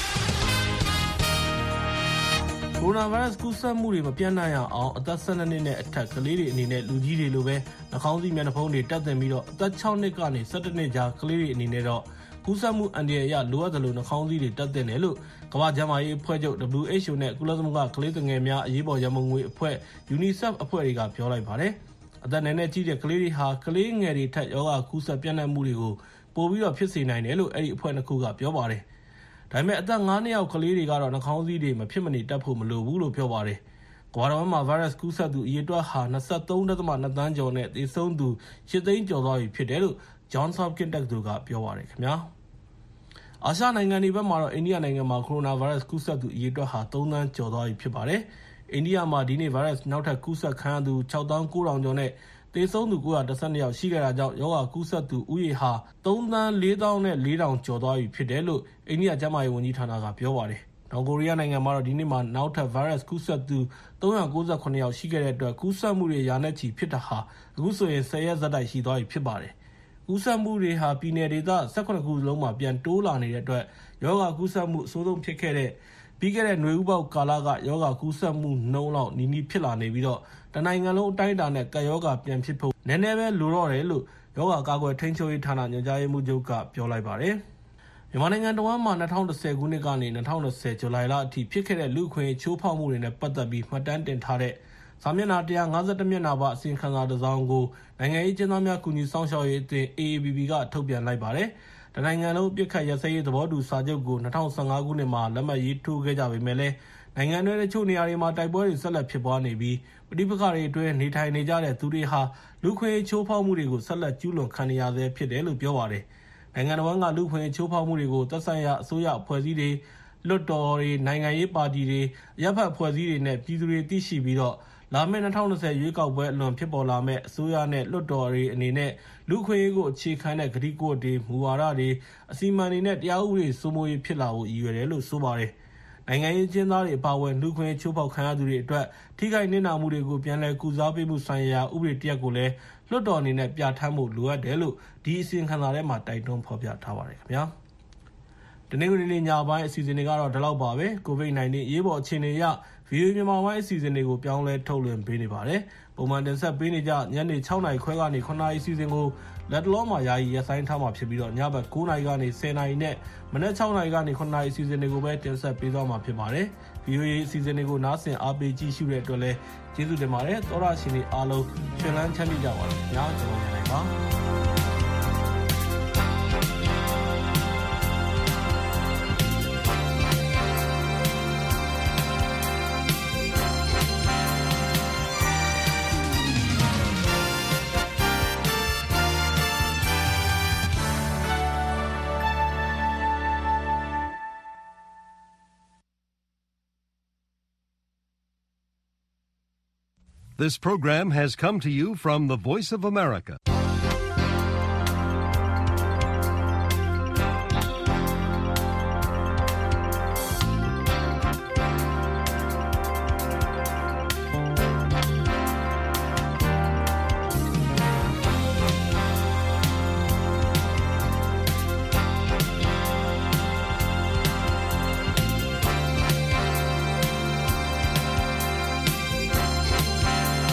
ကိုရိုနာဗိုင်းရပ်စ်ကူးစက်မှုတွေမပြန့်နှံ့ရအောင်အသက်၁၂နှစ်နဲ့အထက်ကလေးတွေအနေနဲ့လူကြီးတွေလိုပဲနှာခေါင်းစည်းမျက်နှာဖုံးတွေတပ်သင့်ပြီးတော့အသက်၆နှစ်ကနေ၁၁နှစ်ကြားကလေးတွေအနေနဲ့တော့ကူးစက်မှုအန္တရာယ်အရလိုအပ်သလိုနှာခေါင်းစည်းတွေတပ်သင့်တယ်လို့ကမ္ဘာ့ကျန်းမာရေးအဖွဲ့ချုပ် ဒဘလျူ အိတ်ချ်အို နဲ့ကုလသမဂ္ဂကလေးသူငယ်များအရေးပေါ်ရန်ပုံငွေအဖွဲ့ ယူနီဆက်ဖ် အဖွဲ့တွေကပြောလိုက်ပါတယ်အသက်နည်းနည်းကြီးတဲ့ကလေးတွေဟာကလေးငယ်တွေထက်ရောဂါကူးစက်ပြန့်နှံ့မှုတွေကိုပိုပြီးတော့ဖြစ်စေနိုင်တယ်လို့အဲ့ဒီအဖွဲ့နှစ်ခုကပြောပါတယ်ဒါပေမဲ့အသက်၅နှစ်အောက်ကလေးတွေကတော့နှာခေါင်းစည်းတွေမဖြစ်မနေတပ်ဖို့မလိုဘူးလို့ပြောပါတယ်ကမ္ဘာတော်မှာဗိုင်းရပ်စ်ကူးစက်သူအရေအတွက်ဟာ၂၃.၂ သန်းကျော်နဲ့သေဆုံးသူ၈သိန်းကျော်သွားပြီဖြစ်တယ်လို့ Johns Hopkins တက္ကသိုလ်ကပြောပါတယ်ခင်ဗျာအာရှနိုင်ငံတွေဘက်မှာတော့အိန္ဒိယနိုင်ငံမှာကိုရိုနာဗိုင်းရပ်စ်ကူးစက်သူအရေအတွက်ဟာ၃သန်းကျော်သွားပြီဖြစ်ပါတယ်အိန္ဒိယမှာဒီနေ့ဗိုင်းရပ်စ်နောက်ထပ်ကူးစက်ခံရသူ၆သောင်း၉ထောင်ကျော်နဲ့သေဆုံးသူ၉၁၂ယောက်ရှိခဲ့တာကြောင့်ရောဂါကူးစက်သူဦးရေဟာ၃သန်း၄သောင်း၄ထောင်ကျော်သွားပြီဖြစ်တယ်လို့အိန္ဒိယကျန်းမာရေးဝန်ကြီးဌာနကပြောပါတယ်။တောင်ကိုရီးယားနိုင်ငံမှာတော့ဒီနေ့မှာနောက်ထပ်ဗိုင်းရပ်စ်ကူးစက်သူ၃၉၇ယောက်ရှိခဲ့တဲ့အတွက်ကူးစက်မှုတွေရာနဲ့ချီဖြစ်တာဟာအခုဆိုရင်၁၀ရက်ဆက်တိုက်ရှိသွားပြီဖြစ်ပါတယ်။ကူးစက်မှုတွေဟာပြည်နယ်ဒေသ၁၇ခုလုံးမှာပြန်တိုးလာနေတဲ့အတွက်ရောဂါကူးစက်မှုအဆိုးဆုံးဖြစ်ခဲ့တဲ့ပြီးခဲ့တဲ့ຫນွေဥပေါက်ကာလကရောဂါကူးစက်မှုနှုန်းလောက်နီးနီးဖြစ်လာနေပြီးတော့တနိုင်ငံလုံးအတိုင်းအတာနဲ့ကပ်ရောဂါပြန်ဖြစ်ဖို့နည်းနည်းပဲလိုတော့တယ်လို့ရောဂါကာကွယ်ထိန်းချုပ်ရေးဌာနညွှန်ကြားရေးမှူးချုပ်ကပြောလိုက်ပါတယ်။မြန်မာနိုင်ငံတော်မှာ၂၀၁၀ခုနှစ်ကနေ၂၀၂၀ဇူလိုင်လအထိဖြစ်ခဲ့တဲ့လူ့အခွင့်အရေးချိုးဖောက်မှုတွေနဲ့ပတ်သက်ပြီးမှတ်တမ်းတင်ထားတဲ့စာမျက်နှာ၁၅၁မျက်နှာပါအစီရင်ခံစာတစ်စောင်ကိုနိုင်ငံရေးကျဉ်းသားများကူညီဆောင်ရှောက်ရေးအသင်း အေ အေ ဘီ ဘီ ကထုတ်ပြန်လိုက်ပါတယ်။တနိုင်ငံလုံးပြစ်ခတ်ရစရေးသဘောတူစာချုပ်ကို၂၀၁၅ခုနှစ်မှာလက်မှတ်ရေးထိုးခဲ့ကြပေမဲ့လည်းနိုင်ငံတွင်းတချို့နေရာတွေမှာတိုက်ပွဲတွေဆက်လက်ဖြစ်ပွားနေပြီးပဋိပက္ခတွေအတွင်းနေထိုင်နေကြတဲ့သူတွေဟာလူခွင့်ချိုးဖောက်မှုတွေကိုဆက်လက်ကျူးလွန်ခံနေရဆဲဖြစ်တယ်လို့ပြောပါတယ်။နိုင်ငံတော်ကလူခွင့်ချိုးဖောက်မှုတွေကိုသက်ဆိုင်ရာအစိုးရအဖွဲ့အစည်းတွေလွှတ်တော်တွေနိုင်ငံရေးပါတီတွေရပ်ဖက်အဖွဲ့အစည်းတွေနဲ့ပြည်သူတွေသိရှိပြီးတော့လာမယ့်၂၀၂၀ရွေးကောက်ပွဲအလွန်ဖြစ်ပေါ်လာမယ့်အစိုးရနဲ့လွှတ်တော်တွေအနေနဲ့လူခွင့်ရေးကိုအခြေခံတဲ့ကတိကဝတ်တွေမူဝါဒတွေအစီအမံတွေနဲ့တရားဥပဒေစိုးမိုးရေးဖြစ်လာဖို့ရည်ရွယ်တယ်လို့ဆိုပါတယ်။နိုင်ငံရေးကျင်းသားတွေအပါအဝင်လူခွင့်ရေးချိုးဖောက်ခံရသူတွေအတွက်ထိခိုက်နစ်နာမှုတွေကိုပြန်လည်ကုစားပေးမှုဆိုင်ရာဥပဒေတရက်ကိုလည်းလွှတ်တော်အနေနဲ့ပြဋ္ဌာန်းဖို့လိုအပ်တယ်လို့ဒီအစီအခံစာထဲမှာတိုက်တွန်းဖော်ပြထားပါတယ်ခင်ဗျာ။တနင်္ဂနွေနေ့ညပိုင်းအစီအစဉ်တွေကတော့ဒီလောက်ပါပဲ။ ကိုဗစ် 19 ရေးပေါ်အခြေအနေအရ ဗီအိုအေ မြန်မာပိုင်းအစီအစဉ်တွေကိုပြောင်းလဲထုတ်လွှင့်ပေးနေပါတယ်။ပုံမှန်တင်ဆက်ပေးနေကြညနေ၆နာရီခွဲကနေ၇နာရီအစီအစဉ်ကိုလက်တလောမှာယာယီရပ်ဆိုင်းထားမှာဖြစ်ပြီးတော့ညဘက်၉နာရီကနေ၁၀နာရီနဲ့မနက်၆နာရီကနေ၇နာရီအစီအစဉ်တွေကိုပဲတင်ဆက်ပေးသွားမှာဖြစ်ပါတယ်။ ဗီအိုအေအစီအစဉ်တွေကိုနားဆင်အားပေးကြည့်ရှုတဲ့အတွက်လည်းကျေးဇူးတင်ပါတယ်။သောရရှင်တွေအားလုံးရှင်လန်းချမ်းမြေ့ကြပါလို့ညကျွန်တော်နေပါ This program has come to you from the Voice of America.